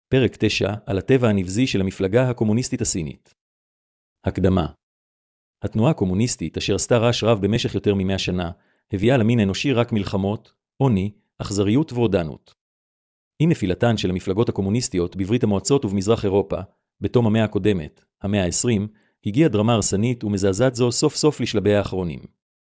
פרק 9 על הטבע הנבזי של המפלגה הקומוניסטית הסינית. הקדמה. התנועה הקומוניסטית, אשר עשתה רעש רב במשך יותר מ100 שנה, הביאה למין האנושי רק מלחמות, עוני, אכזריות ורודנות. עם נפילתן של המפלגות הקומוניסטיות בברית המועצות ובמזרח אירופה, בתום המאה הקודמת, המאה ה-20, הגיעה דרמה הרסנית ומזעזעת זו סוף סוף לשלביה האחרונים.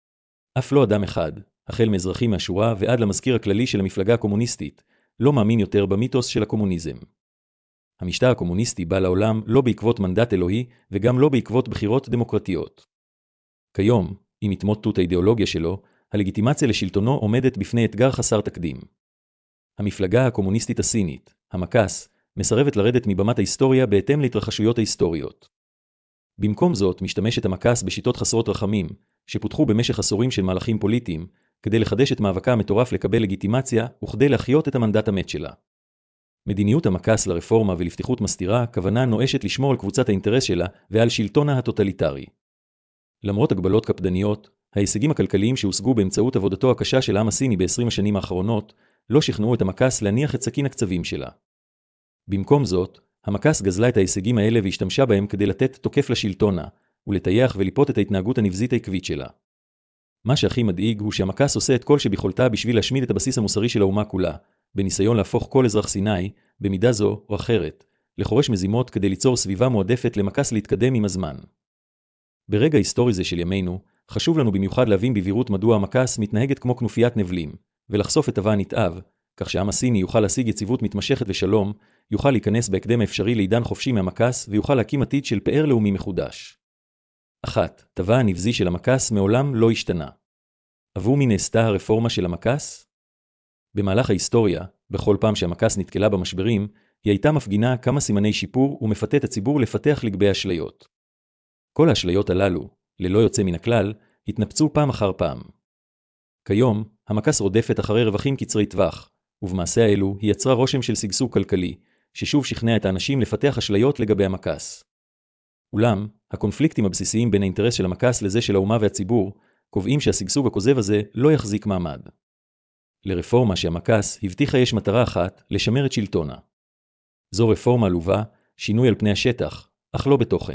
אף לא אדם אחד, החל מאזרחים מהשורה ועד למזכיר הכללי של המפלגה הקומוניסטית, לא מאמין יותר במיתוס של הקומוניזם. המשטר הקומוניסטי בא לעולם לא בעקבות מנדט אלוהי וגם לא בעקבות בחירות דמוקרטיות. כיום, עם התמוטטות האידיאולוגיה שלו, הלגיטימציה לשלטונו עומדת בפני אתגר חסר תקדים. המפלגה הקומוניסטית הסינית, המק"ס, מסרבת לרדת מבמת ההיסטוריה בהתאם להתרחשויות ההיסטוריות. במקום זאת, משתמשת המק"ס בשיטות חסרות רחמים, שפותחו במשך עשורים של מהלכים פוליטיים, כדי לחדש את מאבקה המטורף לקבל לגיטימציה וכדי להחיות את המנדט המת שלה. מדיניות המק"ס לרפורמה ולפתיחות מסתירה, כוונה נואשת לשמור על קבוצת האינטרס שלה ועל שלטונה הטוטליטרי. למרות הגבלות קפדניות, ההישגים הכלכליים שהושגו באמצעות עבודתו הקשה של העם הסיני ב-20 השנים האחרונות, לא שכנעו את המק"ס להניח את סכין הקצבים שלה. במקום זאת, המק"ס גזלה את ההישגים האלה והשתמשה בהם כדי לתת תוקף לשלטונה, ולטייח וליפות את ההתנהגות הנבזית העקבית שלה. מה שהכי מדאיג הוא שהמק"ס עושה את כל שביכולתה בשביל להשמיד את הבסיס המוסרי של האומה כולה, בניסיון להפוך כל אזרח סיני, במידה זו או אחרת, לחורש מזימות כדי ליצור סביבה מועדפת למק"ס להתקדם עם הזמן. ברגע היסטורי זה של ימינו, חשוב לנו במיוחד להבין בבירות מדוע המק"ס מתנהגת כמו כנופיית נבלים, ולחשוף את טבעה הנתעב, כך שהעם הסיני יוכל להשיג יציבות מתמשכת ושלום, יוכל להיכנס בהקדם האפשרי לעידן חופשי מהמק"ס ויוכל להקים עתיד של פאר לאומי מחודש. 1. טבעה הנבזי של המק"ס מעולם לא השתנה. עבור מי נעשתה הרפורמה של המק"ס? במהלך ההיסטוריה, בכל פעם שהמק"ס נתקלה במשברים, היא הייתה מפגינה כמה סימני שיפור ומפתה את הציבור לפתח לגבי אשליות. כל האשליות הללו, ללא יוצא מן הכלל, התנפצו פעם אחר פעם. כיום, המק"ס רודפת אחרי רווחים קצרי טווח, ובמעשה האלו היא יצרה רושם של שגשוג כלכלי, ששוב שכנע את האנשים לפתח אשליות לגבי המק"ס. אולם, הקונפליקטים הבסיסיים בין האינטרס של המק"ס לזה של האומה והציבור, קובעים שהשגשוג הכוזב הזה לא יחזיק מעמד. לרפורמה שהמק"ס הבטיחה יש מטרה אחת, לשמר את שלטונה. זו רפורמה עלובה, שינוי על פני השטח, אך לא בתוכן.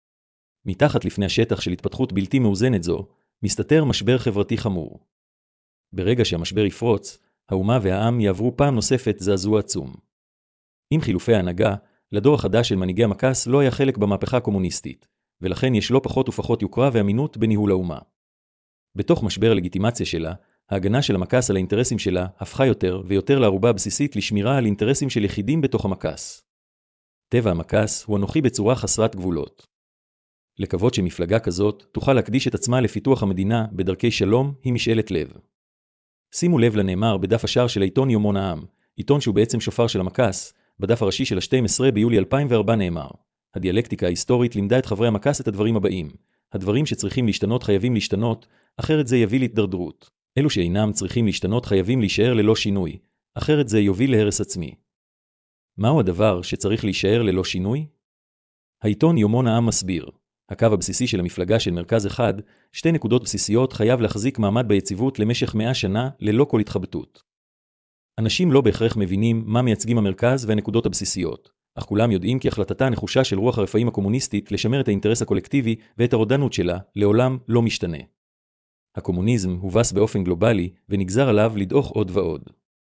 מתחת לפני השטח של התפתחות בלתי מאוזנת זו, מסתתר משבר חברתי חמור. ברגע שהמשבר יפרוץ, האומה והעם יעברו פעם נוספת זעזוע עצום. עם חילופי ההנהגה, לדור החדש של מנהיגי המק"ס לא היה חלק במהפכה הקומוניסטית, ולכן יש לא פחות ופחות יוקרה ואמינות בניהול האומה. בתוך משבר הלגיטימציה שלה, ההגנה של המק"ס על האינטרסים שלה הפכה יותר ויותר לערובה הבסיסית לשמירה על אינטרסים של יחידים בתוך המק"ס. טבע המק"ס הוא אנוכי בצורה חסרת גבולות. לקוות שמפלגה כזאת תוכל להקדיש את עצמה לפיתוח המדינה בדרכי שלום היא משאלת לב. שימו לב לנאמר בדף השער של העיתון יומון העם, עיתון שהוא בעצם שופר של המק"ס, בדף הראשי של ה-12 ביולי 2004 נאמר, הדיאלקטיקה ההיסטורית לימדה את חברי המק"ס את הדברים הבאים, הדברים שצריכים להשתנות חייבים להשתנות, אחרת זה יביא להתדרדרות. אלו שאינם צריכים להשתנות חייבים להישאר ללא שינוי, אחרת זה יוביל להרס עצמי. מהו הדבר שצריך להישאר ללא שינוי? העיתון יומון העם מסביר, הקו הבסיסי של המפלגה של מרכז אחד, 2 נקודות בסיסיות חייב להחזיק מעמד ביציבות למשך 100 שנה ללא כל התחבטות. אנשים לא בהכרח מבינים מה מייצגים המרכז והנקודות הבסיסיות, אך כולם יודעים כי החלטתה הנחושה של רוח הרפאים הקומוניסטית לשמר את האינטרס הקולקטיבי ואת הרודנות שלה לעולם לא משתנה. הקומוניזם הובס באופן גלובלי ונגזר עליו לדעוך עוד ועוד.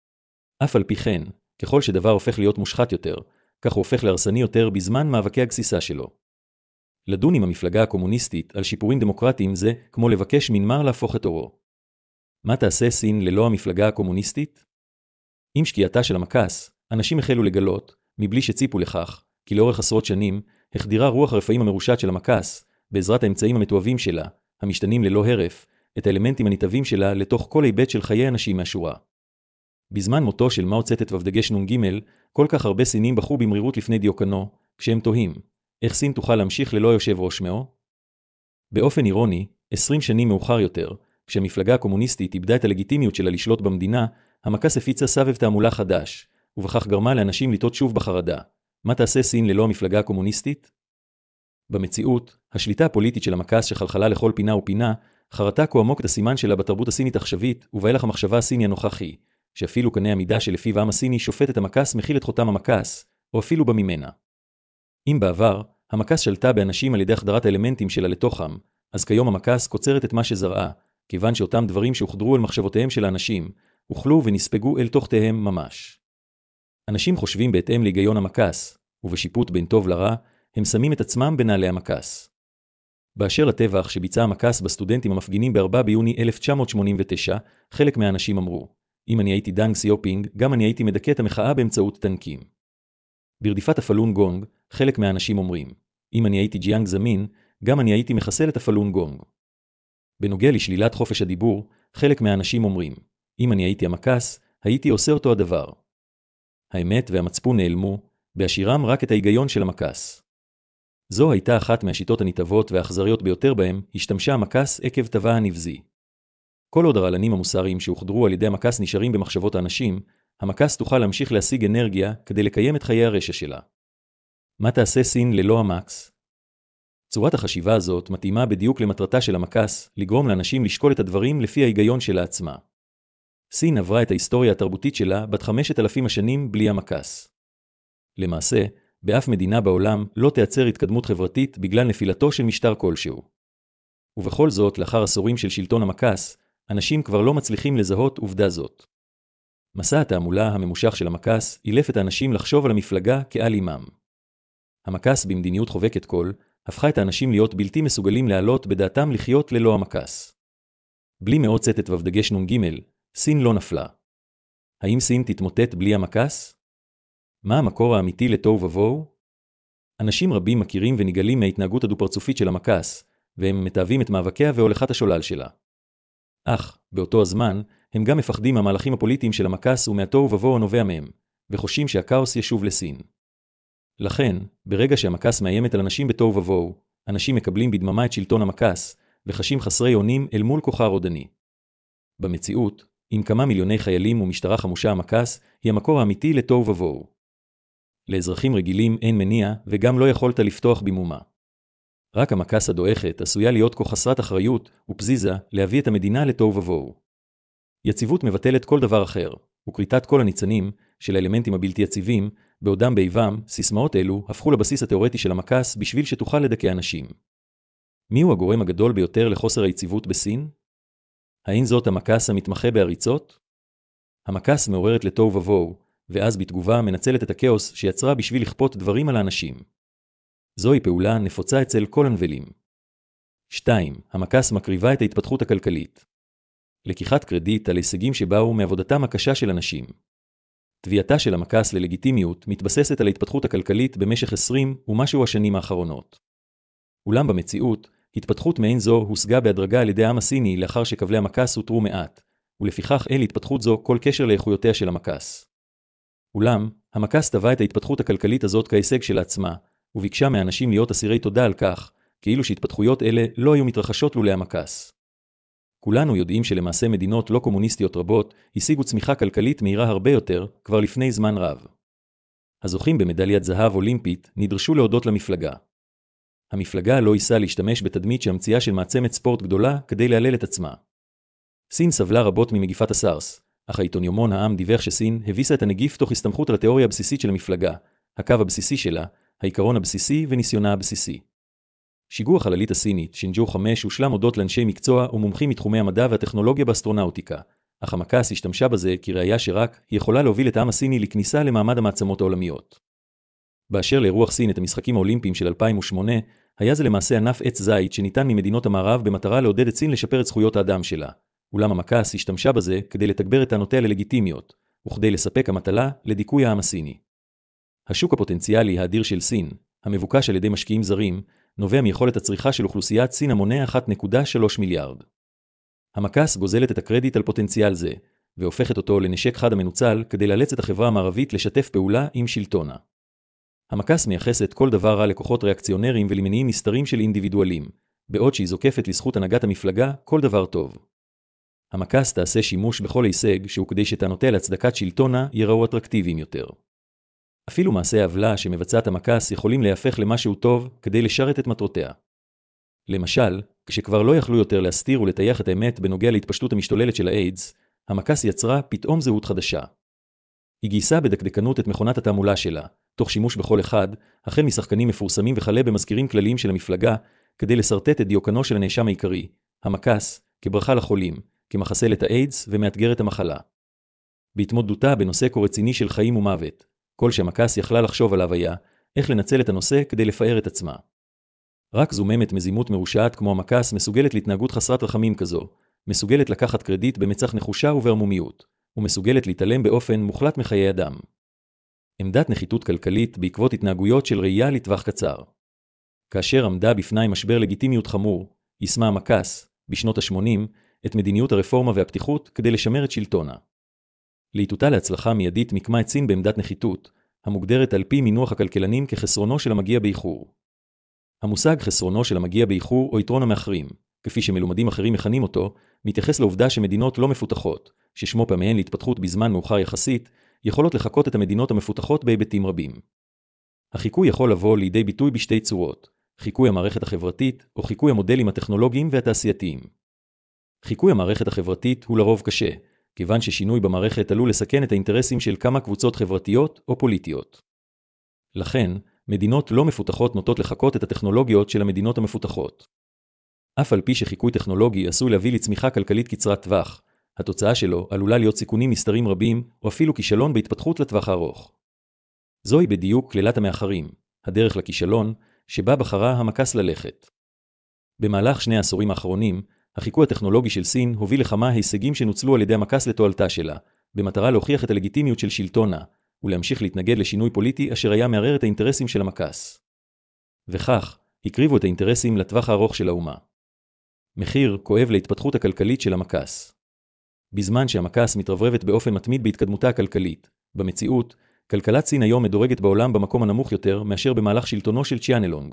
אף על פי כן, ככל שדבר הופך להיות מושחת יותר, כך הוא הופך להרסני יותר בזמן מאבקי הגסיסה שלו. לדון עם המפלגה הקומוניסטית על שיפורים דמוקרטיים זה כמו לבקש מנמר להפוך את אורו. מה תעשה סין ללא המפלגה הקומוניסטית? עם שקיעתה של המק"ס, אנשים החלו לגלות, מבלי שציפו לכך, כי לאורך עשרות שנים, החדירה רוח הרפאים המרושעת של המק"ס, בעזרת האמצעים המתועבים שלה, המשתנים ללא הרף, את האלמנטים הניטבים שלה לתוך כל היבט של חיי אנשים מהשורה. בזמן מותו של מאו צטט ודגש נ"ג, כל כך הרבה סינים בחרו במרירות לפני דיוקנו, כשהם תוהים, איך סין תוכל להמשיך ללא יושב ראש מאו? באופן אירוני, 20 שנים מאוחר יותר, כשהמפלגה הקומוניסטית איבדה את הלגיטימיות שלה לשלוט במדינה, המק"ס הפיצה סבב תעמולה חדש, ובכך גרמה לאנשים לטעות שוב בחרדה. מה תעשה סין ללא המפלגה הקומוניסטית? במציאות, השליטה הפוליטית של המק"ס שחלחלה לכל פינה ופינה, חרתה כה עמוק את הסימן שלה בתרבות הסינית העכשווית, ובהלך המחשבה הסיני הנוכחי, שאפילו קנה המידה שלפיו העם הסיני שופט את המק"ס מכיל את חותם המק"ס, או אפילו בה ממנה. אם בעבר, המקס שלטה באנשים על ידי החדרת האלמנטים שלה לתוכם, אז כיום המקס קוצרת את מה שזרעה, כיוון שאותם דברים שהוחדרו על מחשבותיהם של האנשים, הוכלו ונספגו אל תוך תיהם ממש. אנשים חושבים בהתאם להיגיון המקס, ובשיפוט בין טוב לרע, הם שמים את עצמם בנעלי המקס. באשר לטבח שביצע המקס בסטודנטים המפגינים ב-4 ביוני 1989, חלק מהאנשים אמרו, אם אני הייתי דנג סיופינג, גם אני הייתי מדכא את המחאה באמצעות טנקים. ברדיפת הפלון גונג, חלק מהאנשים אומרים, אם אני הייתי ג'יאנג זמין, גם אני הייתי מחסל את הפלון גונג. בנוגע לשלילת חופש הדיבור, חלק מהאנשים אומרים, אם אני הייתי המקס, הייתי עושה אותו הדבר. האמת והמצפון נעלמו, בהשאירם רק את ההיגיון של המקס. זו הייתה אחת מהשיטות הניטבות והאכזריות ביותר בהם, השתמשה המקס עקב טבעה הנבזי. כל עוד הרעלנים המוסריים שהוחדרו על ידי המקס נשארים במחשבות האנשים, המקס תוכל להמשיך להשיג אנרגיה כדי לקיים את חיי הרשע שלה. מה תעשה סין ללא המקס? צורת החשיבה הזאת מתאימה בדיוק למטרתה של המקס, לגרום לאנשים לשקול את הדברים לפי ההיגיון שלה עצמה. סין עברה את ההיסטוריה התרבותית שלה בת 5,000 השנים בלי המקס. למעשה, באף מדינה בעולם לא תייצר התקדמות חברתית בגלל נפילתו של משטר כלשהו. ובכל זאת, לאחר עשורים של שלטון המקס, אנשים כבר לא מצליחים לזהות עובדה זאת. מסע התעמולה הממושך של המקס אילף את האנשים לחשוב על המפלגה כעל אימם. המקס במדיניות חובקת כל, הפכה את האנשים להיות בלתי מסוגלים להעלות בדעתם לחיות ללא המקס. בלי מאות צטט ובדגש נ"ג, סין לא נפלה. האם סין תתמוטט בלי המקס? מה המקור האמיתי לתוהו ובוהו? אנשים רבים מכירים ונגלים מההתנהגות הדו-פרצופית של המקס, והם מתאבים את מאבקיה והולכת השולל שלה. אך, באותו הזמן, הם גם מפחדים מהמהלכים הפוליטיים של המקס ומהתוהו ובוהו הנובע מהם, וחושבים שהכאוס ישוב לסין. לכן, ברגע שהמקס מאיימת על אנשים בתוהו ובוהו, אנשים מקבלים בדממה את שלטון המקס, וחשים חסרי אונים אל מול כוחה הרודני. במציאות, עם כמה מיליוני חיילים ומשטרה חמושה המקס, היא המקור האמיתי לתוהו ובוהו. לאזרחים רגילים אין מניע וגם לא יכולת לפתוח במומה. רק המקס הדועכת עשויה להיות כה חסרת אחריות ופזיזה להביא את המדינה לתוהו ובוהו. יציבות מבטלת כל דבר אחר, וקריטת כל הניצנים של האלמנטים הבלתי יציבים, בעודם באיבם, סיסמאות אלו הפכו לבסיס התיאורטי של המקס בשביל שתוכל לדכא אנשים. מיהו הגורם הגדול ביותר לחוסר היציבות בסין? האם זאת המקס המתמחה בעריצות? המקס מעוררת לתוהו ובוהו, ואז בתגובה מנצלת את הכאוס שיצרה בשביל לכפות דברים על האנשים. זוהי פעולה נפוצה אצל כל הנבלים. 2. המקס מקריבה את ההתפתחות הכלכלית. לקיחת קרדיט על הישגים שבאו מעבודתם הקשה של אנשים. תביעתה של המקס ללגיטימיות מתבססת על ההתפתחות הכלכלית במשך 20 ומשהו השנים האחרונות. אולם במציאות, התפתחות מעין זו הושגה בהדרגה על ידי העם הסיני לאחר שכבלי המקס הותרו מעט, ולפיכך אין להתפתחות זו כל קשר לאיכויותיה של המקס. אולם, המקס טבע את ההתפתחות הכלכלית הזאת כהישג של עצמה, וביקשה מהאנשים להיות אסירי תודה על כך, כאילו שהתפתחויות אלה לא היו מתרחשות לולא המקס. כולנו יודעים שלמעשה מדינות לא קומוניסטיות רבות השיגו צמיחה כלכלית מהירה הרבה יותר כבר לפני זמן רב. הזוכים במדליית זהב אולימפית נדרשו להודות למפלגה. המפלגה לא היסה להשתמש בתדמית שהמציאה של מעצמת ספורט גדולה כדי להלל את עצמה. סין סבלה רבות ממגיפת הסארס, אך העיתון יומון העם דיווח שסין הביסה את הנגיף תוך הסתמכות על התיאוריה הבסיסית של המפלגה, הקו הבסיסי שלה, העיקרון הבסיסי וניסיונה הבסיסי. שיגור החללית הסינית, שינג'ו 5, הושלם הודות לאנשי מקצוע ומומחים מתחומי המדע והטכנולוגיה באסטרונאוטיקה, אך המקס השתמשה בזה כראיה שרק היא יכולה להוביל את העם הסיני לכניסה למעמד המעצמות העולמיות. באשר לאירוח סין את המשחקים האולימפיים של 2008, היה זה למעשה ענף עץ זית שניתן ממדינות המערב במטרה לעודד את סין לשפר את זכויות האדם שלה. אולם המקס השתמשה בזה כדי לתגבר את טענותיה ללגיטימיות, וכדי לספק המטלה לדיכוי העם הסיני. השוק הפוטנציאלי האדיר של סין, המבוקש על ידי משקיעים זרים, נובע מיכולת הצריכה של אוכלוסיית סין המונה 1.3 מיליארד. המקס גוזלת את הקרדיט על פוטנציאל זה, והופכת אותו לנשק חד המנוצל כדי לאלץ את החברה המערבית לשתף פעולה עם שלטונה. המקס מייחסת כל דבר רע לכוחות ריאקציונריים ולמניעים נסתרים של אינדיבידואלים, בעוד שהיא זוקפת לזכות הנהגת המפלגה כל דבר טוב. המקס תעשה שימוש בכל הישג שהוא כדי שטענותיה להצדקת שלטונה ייראו אטרקטיביים יותר. אפילו מעשי העוולה שמבצעת המקס יכולים להפך למשהו טוב כדי לשרת את מטרותיה. למשל, כשכבר לא יכלו יותר להסתיר ולטייח את האמת בנוגע להתפשטות המשתוללת של האיידס, המקס יצרה פתאום זהות חדשה. היא גייסה בדקדקנות את מכונת התעמולה שלה, תוך שימוש בכל אחד, החל משחקנים מפורסמים וכלה במזכירים כלליים של המפלגה, כדי לסרטט את דיוקנו של הנאשם העיקרי, המכס, כברכה לחולים, כמחסל את האיידס ומאתגר את המחלה. בהתמודדותה בנושא כה רציני של חיים ומוות, כל שהמכס יכלה לחשוב עליו היה, איך לנצל את הנושא כדי לפאר את עצמה. רק זוממת מזימות מרושעת כמו המכס מסוגלת להתנהגות חסרת רחמים כזו, מסוגלת לקחת קרדיט במצח נחושה וברמומיות, ומסוגלת להתעלם באופן מוחלט מחיי אדם. עמדת נחיתות כלכלית בעקבות התנהגויות של ראייה לטווח קצר. כאשר עמדה בפני משבר לגיטימיות חמור, יישמה המכס, בשנות ה-80, את מדיניות הרפורמה והפתיחות כדי לשמר את שלטונה. להיטותה להצלחה מיידית מיקמה את סין בעמדת נחיתות, המוגדרת על פי מינוח הכלכלנים כחסרונו של המגיע באיחור. המושג חסרונו של המגיע באיחור או יתרון המאחרים, כפי שמלומדים אחרים מכנים אותו, מתייחס לעובדה שמדינות לא מפותחות, ששמו פעמיהן להתפתחות בזמן מאוחר יחסית, יכולות לחקות את המדינות המפותחות בהיבטים רבים. החיקוי יכול לבוא לידי ביטוי בשתי צורות, חיקוי המערכת החברתית או חיקוי המודלים הטכנולוגיים והתעשייתיים. חיקוי המערכת החברתית הוא לרוב קשה, כיוון ששינוי במערכת עלול לסכן את האינטרסים של כמה קבוצות חברתיות או פוליטיות. לכן, מדינות לא מפותחות נוטות לחקות את הטכנולוגיות של המדינות המפותחות. אף על פי שחיקוי טכנולוגי עשוי להביא לצמיחה כלכלית קצרת טווח, התוצאה שלו עלולה להיות סיכונים מסתרים רבים או אפילו כישלון בהתפתחות לטווח הארוך. זוהי בדיוק כלילת המאחרים, הדרך לכישלון, שבה בחרה המכס ללכת. במהלך 2 העשורים האחרונים, החיקוי הטכנולוגי של סין הוביל לכמה הישגים שנוצלו על ידי המכס לתועלתה שלה, במטרה להוכיח את הלגיטימיות של שלטונה, ולהמשיך להתנגד לשינוי פוליטי אשר היה מערער את האינטרסים של המכס. וכך, הקריבו את האינטרסים לטווח הארוך של האומה. מחיר כואב להתפתחות הכלכלית של המכס. בזמן שהמכס מתרברבת באופן מתמיד בהתקדמותה הכלכלית, במציאות, כלכלת סין היום מדורגת בעולם במקום הנמוך יותר מאשר במהלך שלטונו של צ'יאנלונג,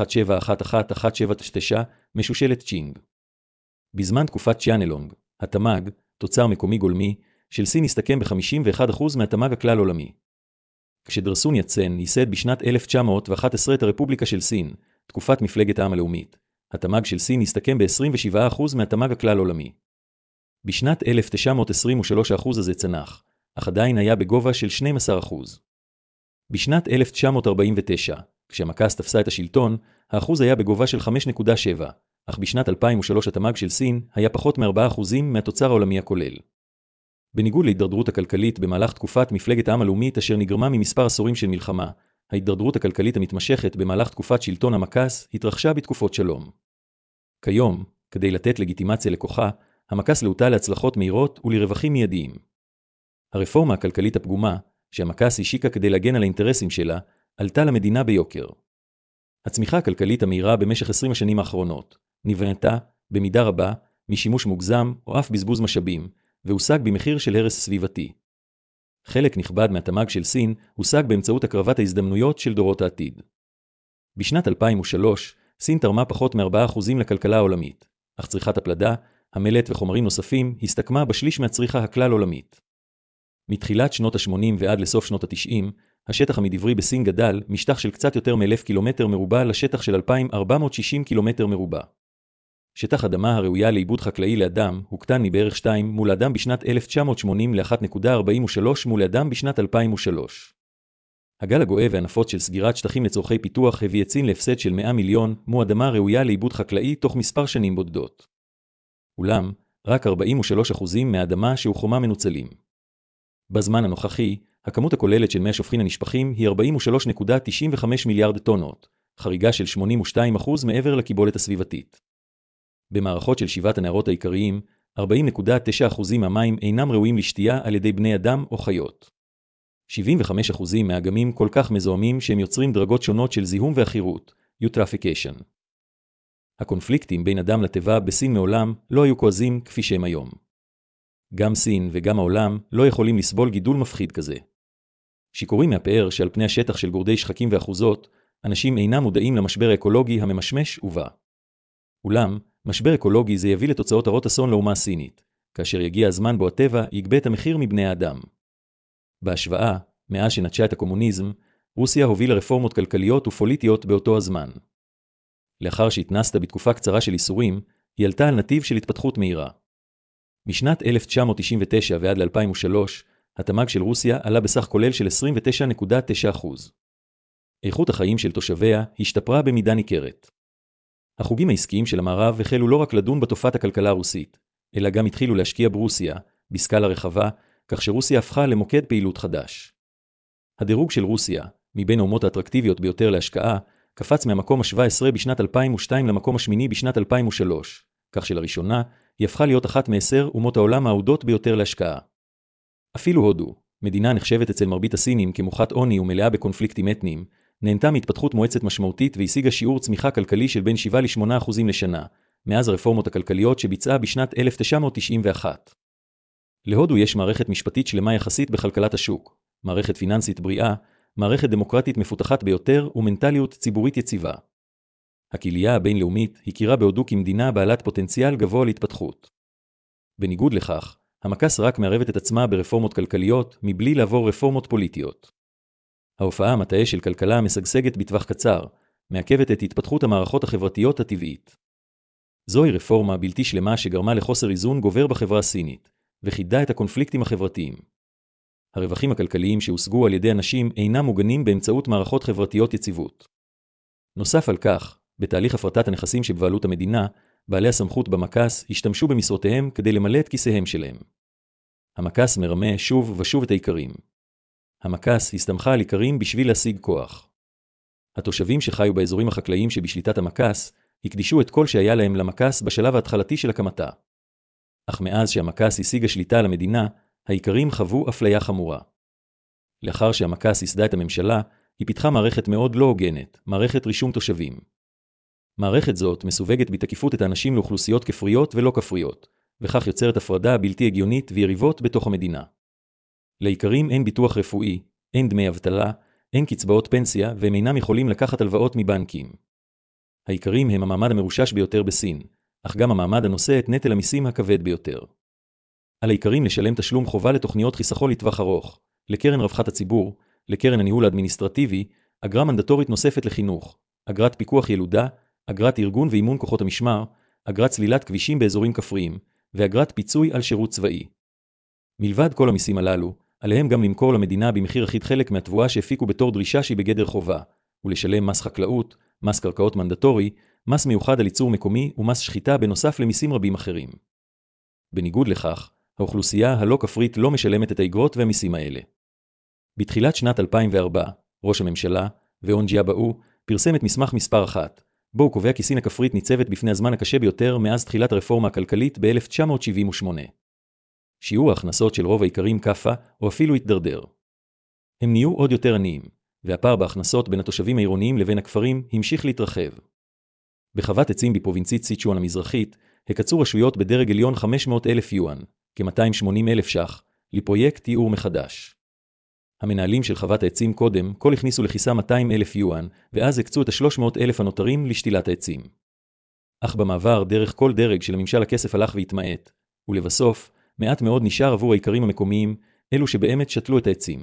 1711-1799, משושלת צ'ינג. בזמן תקופת צ'יאנלונג, התמ"ג, תוצר מקומי גולמי, של סין הסתכם ב-51% מהתמ"ג הכלל עולמי. כשדרסון יצן ייסד בשנת 1911 את הרפובליקה של סין, תקופת מפלגת העם הלאומית, התמ"ג של סין הסתכם ב-27% מהתמ"ג הכלל עולמי. בשנת 1923 האחוז הזה צנח, אך עדיין היה בגובה של 12%. בשנת 1949, כשהמכס תפסה את השלטון, האחוז היה בגובה של 5.7, אך בשנת 2003 התמ"ג של סין היה פחות מ-4% מהתוצר העולמי הכולל. בניגוד להידרדרות הכלכלית במהלך תקופת מפלגת העם הלאומית אשר נגרמה ממספר עשורים של מלחמה, ההידרדרות הכלכלית המתמשכת במהלך תקופת שלטון המכס התרחשה בתקופות שלום. כיום, כדי לתת לגיטימציה לכוחה, המכס להוטה להצלחות מהירות ולרווחים מיידיים. הרפורמה הכלכלית הפגומה, שהמכס השיקה כדי להגן על האינטרסים שלה, עלתה למדינה ביוקר. הצמיחה הכלכלית המהירה במשך 20 השנים האחרונות נבנתה, במידה רבה, משימוש מוגזם או אף בזבוז משאבים, והושג במחיר של הרס סביבתי. חלק נכבד מהתמ"ג של סין הושג באמצעות הקרבת ההזדמנויות של דורות העתיד. בשנת 2003, סין תרמה פחות מ-4% לכלכלה העולמית, אך צריכת הפלדה, המלט וחומרים נוספים הסתכמה בשליש מהצריכה הכלל עולמית. מתחילת שנות ה-80 ועד לסוף שנות ה-90, השטח המדברי בסין גדל משטח של קצת יותר מ-1,000 קילומטר מרובע לשטח של 2,460 קילומטר מרובע. שטח אדמה הראויה לעיבוד חקלאי לאדם הוקטן מבערך 2 מול אדם בשנת 1980 ל-1.43 מול אדם בשנת 2003. הגל הגואה והנפוץ של סגירת שטחים לצורכי פיתוח הביא את סין להפסד של 100 מיליון מו אדמה ראויה לעיבוד חקלאי תוך מספר שנים בודדות. אולם, רק 43% מהאדמה שהוחרמה מנוצלים. בזמן הנוכחי, הכמות הכוללת של מי השופכין הנשפכים היא 43.95 מיליארד טונות, חריגה של 82% מעבר לקיבולת הסביבתית. במערכות של 7 הנהרות העיקריים, 40.9% מהמים אינם ראויים לשתייה על ידי בני אדם או חיות. 75% מהאגמים כל כך מזוהמים שהם יוצרים דרגות שונות של זיהום ואחירות, eutrophication. הקונפליקטים בין אדם לטבע בסין מעולם לא היו כועזים כפי שהם היום. גם סין וגם העולם לא יכולים לסבול גידול מפחיד כזה. שיכורים מהפאר שעל פני השטח של גורדי שחקים ואחוזות, אנשים אינם מודעים למשבר האקולוגי הממשמש ובא. אולם, משבר אקולוגי זה יביא לתוצאות הרות אסון לאומה הסינית, כאשר יגיע הזמן בו הטבע יגבה את המחיר מבני האדם. בהשוואה, מאז שנטשה את הקומוניזם, רוסיה הובילה רפורמות כלכליות ופוליטיות באותו הזמן. לאחר שהתנסתה בתקופה קצרה של איסורים, היא עלתה על נתיב של התפתחות מהירה. משנת 1999 ועד ל-2003, התמ"ג של רוסיה עלה בסך כולל של 29.9%. איכות החיים של תושביה השתפרה במידה ניכרת. החוגים העסקיים של המערב החלו לא רק לדון בתופעת הכלכלה הרוסית, אלא גם התחילו להשקיע ברוסיה, בסקאלה רחבה, כך שרוסיה הפכה למוקד פעילות חדש. הדירוג של רוסיה, מבין האומות האטרקטיביות ביותר להשקעה, קפץ מהמקום ה-17 בשנת 2002 למקום השמיני בשנת 2003, כך שלראשונה היא הפכה להיות אחת מ10 אומות העולם האהודות ביותר להשקעה. אפילו הודו, מדינה נחשבת אצל מרבית הסינים כמוכת עוני ומלאה בקונפליקטים אתניים, נהנתה מהתפתחות מואצת משמעותית והשיגה שיעור צמיחה כלכלי של בין 7-8% לשנה, מאז הרפורמות הכלכליות שביצעה בשנת 1991. להודו יש מערכת משפטית שלמה יחסית בכלכלת השוק, מערכת פיננסית בריאה, מערכת דמוקרטית מפותחת ביותר ומנטליות ציבורית יציבה. הקהילייה הבינלאומית הכירה בהודו כמדינה בעלת פוטנציאל גבוה להתפתחות. בניגוד לכך, המקס רק מערבת את עצמה ברפורמות כלכליות מבלי לעבור רפורמות פוליטיות. ההופעה המטעה של כלכלה משגשגת בטווח קצר, מעכבת את התפתחות המערכות החברתיות הטבעית. זוהי רפורמה בלתי שלמה שגרמה לחוסר איזון גובר בחברה הסינית, וחידדה את הקונפליקטים החברתיים. הרווחים הכלכליים שהושגו על ידי אנשים אינם מוגנים באמצעות מערכות חברתיות יציבות. נוסף על כך, בתהליך הפרטת הנכסים שבבעלות המדינה, בעלי הסמכות במקס השתמשו במשרותיהם כדי למלא את כיסיהם שלהם. המקס מרמה שוב ושוב את העיקרים. המקס הסתמכה על עיקרים בשביל להשיג כוח. התושבים שחיו באזורים החקלאיים שבשליטת המקס הקדישו את כל שהיה להם למקס בשלב ההתחלתי של הקמתה. אך מאז שהמקס השיגה שליטה על המדינה, העיקרים חוו אפליה חמורה. לאחר שהמקס ייסדה את הממשלה, היא פיתחה מערכת מאוד לא הוגנת, מערכת רישום תושבים. מערכת זאת מסווגת בתקיפות את האנשים לאוכלוסיות כפריות ולא כפריות, וכך יוצרת הפרדה בלתי הגיונית ויריבות בתוך המדינה. לעיקרים אין ביטוח רפואי, אין דמי אבטלה, אין קצבאות פנסיה והם אינם יכולים לקחת הלוואות מבנקים. העיקרים הם המעמד המרושש ביותר בסין, אך גם המעמד הנושא את נטל המיסים הכבד ביותר. על העיקרים לשלם תשלום חובה לתוכניות חיסכון לטווח ארוך, לקרן רווחת הציבור, לקרן הניהול האדמיניסטרטיבי, אגרה מנדטורית נוספת לחינוך, אגרת פיקוח ילודה, אגרת ארגון ואימון כוחות המשמר, אגרת סלילת כבישים באזורים כפריים, ואגרת פיצוי על שירות צבאי. מלבד כל המיסים הללו, עליהם גם למכור למדינה במחיר אחיד חלק מהתבואה שהפיקו בתור דרישה שהיא בגדר חובה, ולשלם מס חקלאות, מס קרקעות מנדטורי, מס מיוחד על ייצור מקומי ומס שחיטה בנוסף למיסים רבים אחרים. בניגוד לכך, האוכלוסייה הלא כפרית לא משלמת את האגרות והמיסים האלה. בתחילת שנת 2004, ראש הממשלה, ואון ג'יאבאו, פרסם את מסמך מספר 1, בו הוא קובע כי סין הכפרית ניצבת בפני הזמן הקשה ביותר מאז תחילת הרפורמה הכלכלית ב-1978. שיעור ההכנסות של רוב העיקרים קפה או אפילו התדרדר. הם נהיו עוד יותר עניים, והפער בהכנסות בין התושבים העירוניים לבין הכפרים המשיך להתרחב. בחוות עצים בפרובינצית סיצ'ואן המזרחית, הקצו רשויות בדרג עליון 500,000 יואן, כ-280,000 ש"ח, לפרויקט ייעור מחדש. המנהלים של חוות העצים קודם כל הכניסו לכיסה 200,000 יואן, ואז הקצו את 300,000 הנותרים לשתילת העצים. אך במעבר דרך כל דרג של הממשל הכסף הלך והתמעט, ולבסוף, מעט מאוד נשאר עבור העיקרים המקומיים, אלו שבאמת שתלו את העצים.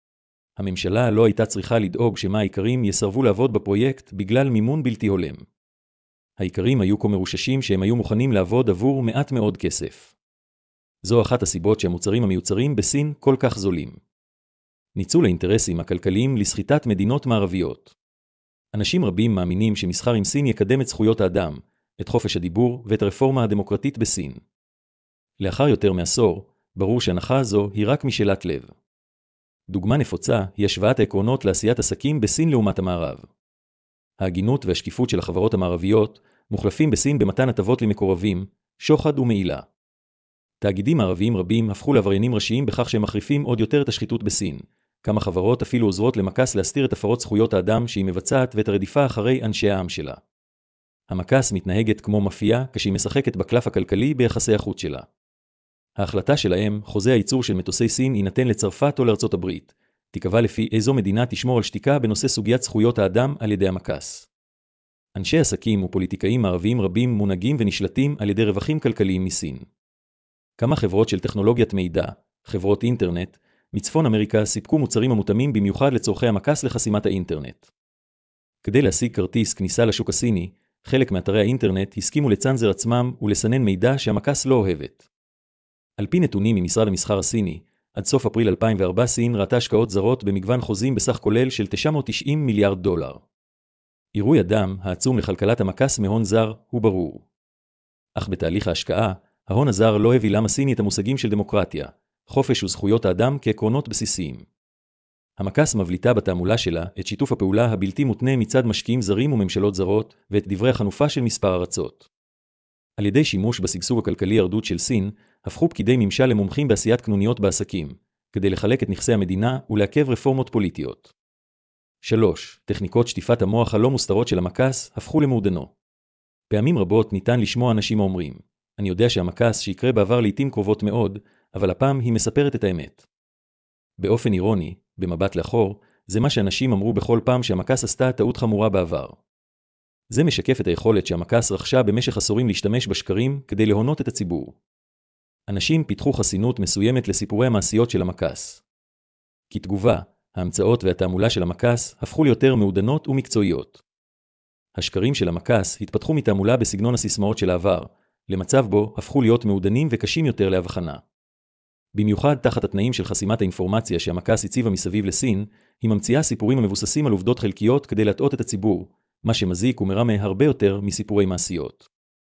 הממשלה לא הייתה צריכה לדאוג שמה העיקרים יסרבו לעבוד בפרויקט בגלל מימון בלתי הולם. העיקרים היו כה מרוששים שהם היו מוכנים לעבוד עבור מעט מאוד כסף. זו אחת הסיבות שהמוצרים המיוצרים בסין כל כך זולים. ניצול האינטרסים הכלכליים לסחיטת מדינות מערביות. אנשים רבים מאמינים שמסחר עם סין יקדם את זכויות האדם, את חופש הדיבור ואת הרפורמה הדמוקרטית בסין. לאחר יותר מעשור, ברור שהנחה זו היא רק משאלת לב. דוגמה נפוצה היא השוואת העקרונות לעשיית עסקים בסין לעומת המערב. ההגינות והשקיפות של החברות המערביות מוחלפים בסין במתן הטבות למקורבים, שוחד ומעילה. תאגידים מערביים רבים הפכו לעבריינים ראשיים בכך שהם מחריפים עוד יותר את השחיתות בסין. כמה חברות אפילו עוזרות למקס להסתיר את הפרות זכויות האדם שהיא מבצעת ואת הרדיפה אחרי אנשי העם שלה. המקס מתנהגת כמו מאפיה כשהיא משחקת בקלף הכלכלי ביחסי החוץ שלה. ההחלטה שלהם, חוזה הייצור של מטוסי סין יינתן לצרפת או לארצות הברית, תיקבע לפי איזו מדינה תשמור על שתיקה בנושא סוגיית זכויות האדם על ידי המקס. אנשי עסקים ופוליטיקאים מערביים רבים מונהגים ונשלטים על ידי רווחים כלכליים מסין. כמה חברות של טכנולוגיית מידע, חברות אינטרנט, מצפון אמריקה סיפקו מוצרים המותאמים במיוחד לצורכי המקס לחסימת האינטרנט. כדי להשיג כרטיס כניסה לשוק הסיני, חלק מאתרי האינטרנט הסכימו לצנזר עצמם ולסנן מידע שהמקס לא אוהבת. על פי נתונים ממשרד המסחר הסיני, עד סוף אפריל 2004 סין ראתה השקעות זרות במגוון חוזים בסך כולל של $990 מיליארד. עירוי הדם העצום לכלכלת המקס מהון זר הוא ברור. אך בתהליך ההשקעה, ההון הזר לא הביא לעם הסיני את המושגים של דמוקרטיה, חופש וזכויות האדם כעקרונות בסיסיים. המקס מבליטה בתעמולה שלה את שיתוף הפעולה הבלתי מותנה מצד משקיעים זרים וממשלות זרות ואת דברי החנופה של מספר ארצות. על ידי שימוש בשגשוג הכלכלי הרדוד של סין, הפכו פקידי ממשל למומחים בעשיית קנוניות בעסקים, כדי לחלק את נכסי המדינה ולעכב רפורמות פוליטיות. 3. טכניקות שטיפת המוח הלא מוסתרות של המקס הפכו למעודנו. פעמים רבות ניתן לשמוע אנשים אומרים, אני יודע שהמקס שיקרה בעבר לעתים קרובות מאוד, אבל הפעם היא מספרת את האמת. באופן אירוני, במבט לאחור, זה מה שאנשים אמרו בכל פעם שהמקס עשתה טעות חמורה בעבר. זה משקף את היכולת שהמקס רכשה במשך עשורים להשתמש בשקרים כדי להונות את הציבור. אנשים פיתחו חסינות מסוימת לסיפורי המעשיות של המקס. כתגובה, ההמצאות והתעמולה של המקס הפכו ליותר מעודנות ומקצועיות. השקרים של המקס התפתחו מתעמולה בסגנון הסיסמאות של העבר, למצב בו הפכו להיות מעודנים וקשים יותר להבחנה. במיוחד תחת התנאים של חסימת האינפורמציה שהמקס הציבה מסביב לסין, היא ממציאה סיפורים המבוססים על עובדות חלקיות כדי להטעות את הציבור, מה שמזיק ומרמה הרבה יותר מסיפורי מעשיות.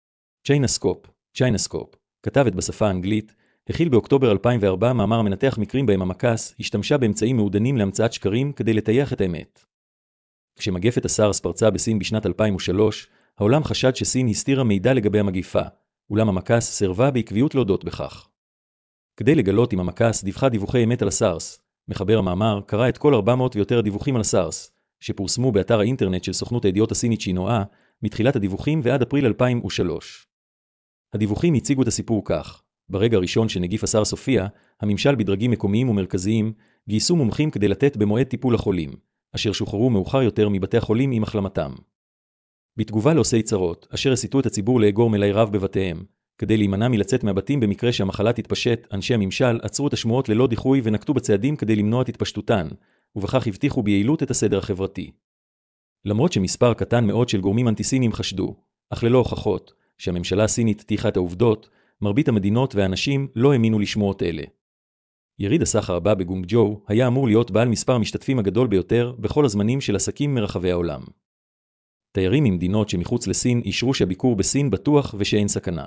צ'יינסקופ, כתבת בשפה האנגלית, הכיל באוקטובר 2004 מאמר מנתח מקרים בהם המקס השתמשה באמצעים מעודנים להמצאת שקרים כדי לטייח את האמת. כשמגפת הסארס פרצה בסין בשנת 2003, העולם חשד שסין הסתירה מידע לגבי המגיפה, אולם המקס סירבה בעקביות להודות בכך. כדי לגלות אם המקס דיווחה דיווחי אמת על הסארס, מחבר המאמר קרא את כל 400 ויותר הדיווחים על הסארס, שפורסמו באתר האינטרנט של סוכנות הידיעות הסינית שינואה, מתחילת הדיווחים ועד אפריל 2003. הדיווחים הציגו את הסיפור כך: ברגע הראשון שנגיף הסארס הופיע, הממשל בדרגים מקומיים ומרכזיים גייסו מומחים כדי לתת במועד טיפול לחולים, אשר שוחררו מאוחר יותר מבתי החולים עם החלמתם. בתגובה לעושי צרות, אשר הסיתו את הציבור לאגור מלאי רב בבתיהם, כדי להימנע מלצאת מהבתים במקרה שהמחלה תתפשט, אנשי הממשל עצרו את השמועות ללא דיחוי ונקטו בצעדים כדי למנוע את התפשטותן, ובכך הבטיחו ביעילות את הסדר החברתי. למרות שמספר קטן מאוד של גורמים אנטיסינים חשדו, אך ללא הוכחות, שהממשלה הסינית תיחה את העובדות, מרבית המדינות והאנשים לא האמינו לשמועות אלה. יריד הסחר הבא בגונגג'ו היה אמור להיות בעל מספר המשתתפים הגדול ביותר בכל הזמנים של עסקים מרחבי העולם. תיירים ממדינות שמחוץ לסין אישרו שהביקור בסין בטוח ושאין סכנה.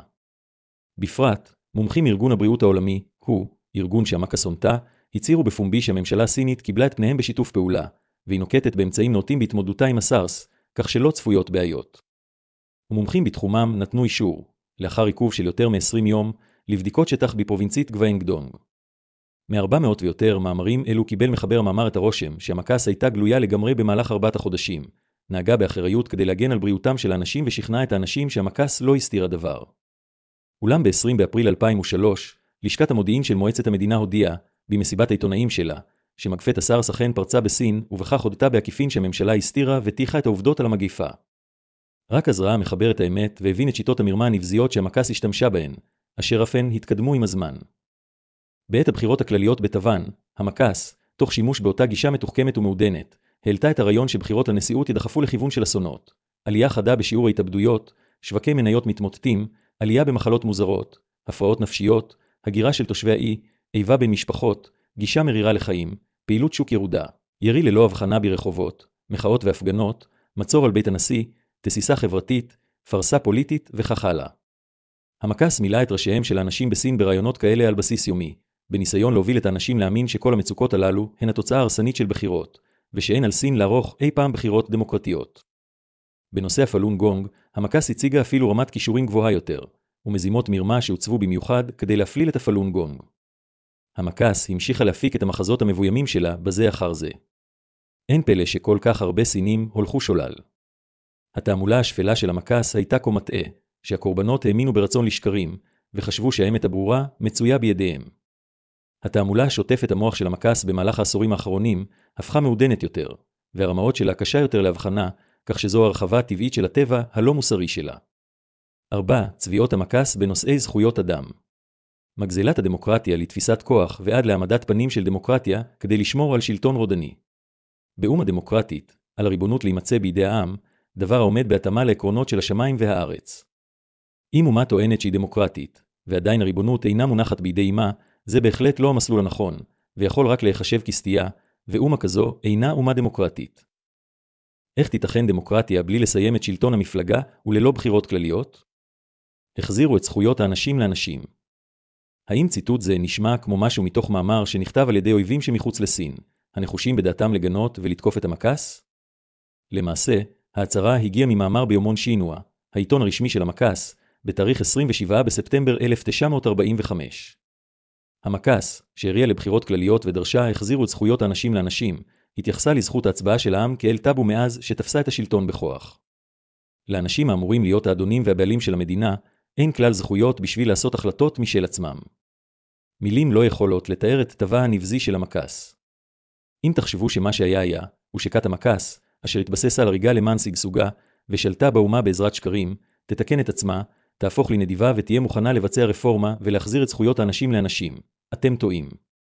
בפרט, מומחים ארגון הבריאות העולמי, ארגון שהמקס הונתה, הצהירו בפומבי שהממשלה הסינית קיבלה את פניהם בשיתוף פעולה, והיא נוקטת באמצעים נאותים בהתמודדותה עם הסארס, כך שלא צפויות בעיות. ומומחים בתחומם נתנו אישור, לאחר עיכוב של יותר מ-20 יום, לבדיקות שטח בפרובינצית גוויינגדונג. מ-400 ויותר מאמרים אלו קיבל מחבר המאמר את הרושם שהמקס הייתה גלויה לגמרי במהלך 4 החודשים, נהגה באחריות כדי להגן על בריאותם של האנשים ושכנעה את האנשים שהמקס לא הסתירה דבר. אולם ב-20 באפריל 2003, לשכת המודיעין של מועצת המדינה הודיעה, במסיבת העיתונאים שלה, שמגפת הסארס אכן פרצה בסין, ובכך הודתה בעקיפין שהממשלה הסתירה ותיחה את העובדות על המגיפה. רק אז ראה המחבר את האמת והבין את שיטות המרמה הנבזיות שהמקס השתמשה בהן, אשר אף הן התקדמו עם הזמן. בעת הבחירות הכלליות בטוואן, המקס, תוך שימוש באותה גישה מתוחכמת ומעודנת, העלתה את הרעיון שבחירות לנשיאות ידחפו לכיוון של אסונות, עלייה חדה בשיעור ההתאבדויות, שווקי מניות מתמוטטים, עלייה במחלות מוזרות, הפרעות נפשיות, הגירה של תושבי האי, איבה בין משפחות, גישה מרירה לחיים, פעילות שוק ירודה, ירי ללא הבחנה ברחובות, מחאות והפגנות, מצור על בית הנשיא, תסיסה חברתית, פרסה פוליטית וכך הלאה. המקס מילא את ראשיהם של האנשים בסין ברעיונות כאלה על בסיס יומי, בניסיון להוביל את האנשים להאמין שכל המצוקות הללו הן התוצאה הרסנית של בחירות, ושאין על סין לערוך אי פעם בחירות דמוקרטיות. בנושא הפלון גונג, המקס הציגה אפילו רמת כישורים גבוהה יותר, ומזימות מרמה שהוצבו במיוחד כדי להפליל את הפלון גונג. המקס המשיכה להפיק את המחזות המבוימים שלה בזה אחר זה. אין פלא שכל כך הרבה סינים הולכו שולל. התעמולה השפלה של המקס הייתה כה מטעה, שהקורבנות האמינו ברצון לשקרים, וחשבו שהאמת הברורה מצויה בידיהם. התעמולה השוטפת המוח של המקס במהלך העשורים האחרונים הפכה מעודנת יותר, והרמאות שלה קשה יותר להבחנה, כך שזו הרחבה הטבעית של הטבע הלא מוסרי שלה. 4. צביעות המקס בנושאי זכויות אדם. מגזלת הדמוקרטיה לתפיסת כוח ועד להעמדת פנים של דמוקרטיה כדי לשמור על שלטון רודני. באומה דמוקרטית, על הריבונות להימצא בידי העם, דבר העומד בהתאמה לעקרונות של השמיים והארץ. אם אומה טוענת שהיא דמוקרטית, ועדיין הריבונות אינה מונחת בידי אימה, זה בהחלט לא המסלול הנכון, ויכול רק להיחשב כסטייה, ואומה כזו אינה אומה דמוקרטית. איך תיתכן דמוקרטיה בלי לסיים את שלטון המפלגה וללא בחירות כלליות? החזירו את זכויות האנשים לאנשים. האם ציטוט זה נשמע כמו משהו מתוך מאמר שנכתב על ידי אויבים שמחוץ לסין, הנחושים בדעתם לגנות ולתקוף את המקס? למעשה, ההצהרה הגיעה ממאמר ביומון שינוע, העיתון הרשמי של המקס, בתאריך 27 בספטמבר 1945. המקס, שהריעה לבחירות כלליות ודרשה החזירו את זכויות האנשים לאנשים, התייחסה לזכות ההצבעה של העם כאל טאבו מאז שתפסה את השלטון בכוח. לאנשים האמורים להיות האדונים והבעלים של המדינה, אין כלל זכויות בשביל לעשות החלטות משל עצמם. מילים לא יכולות לתאר את טבעה הנבזי של המקס. אם תחשבו שמה שהיה היה, ושכת המקס, אשר התבסס על הריגה למען שגשוגה, ושלטה באומה בעזרת שקרים, תתקן את עצמה, תהפוך לנדיבה ותהיה מוכנה לבצע רפורמה ולהחזיר את זכויות האנשים לאנשים. אתם טועים.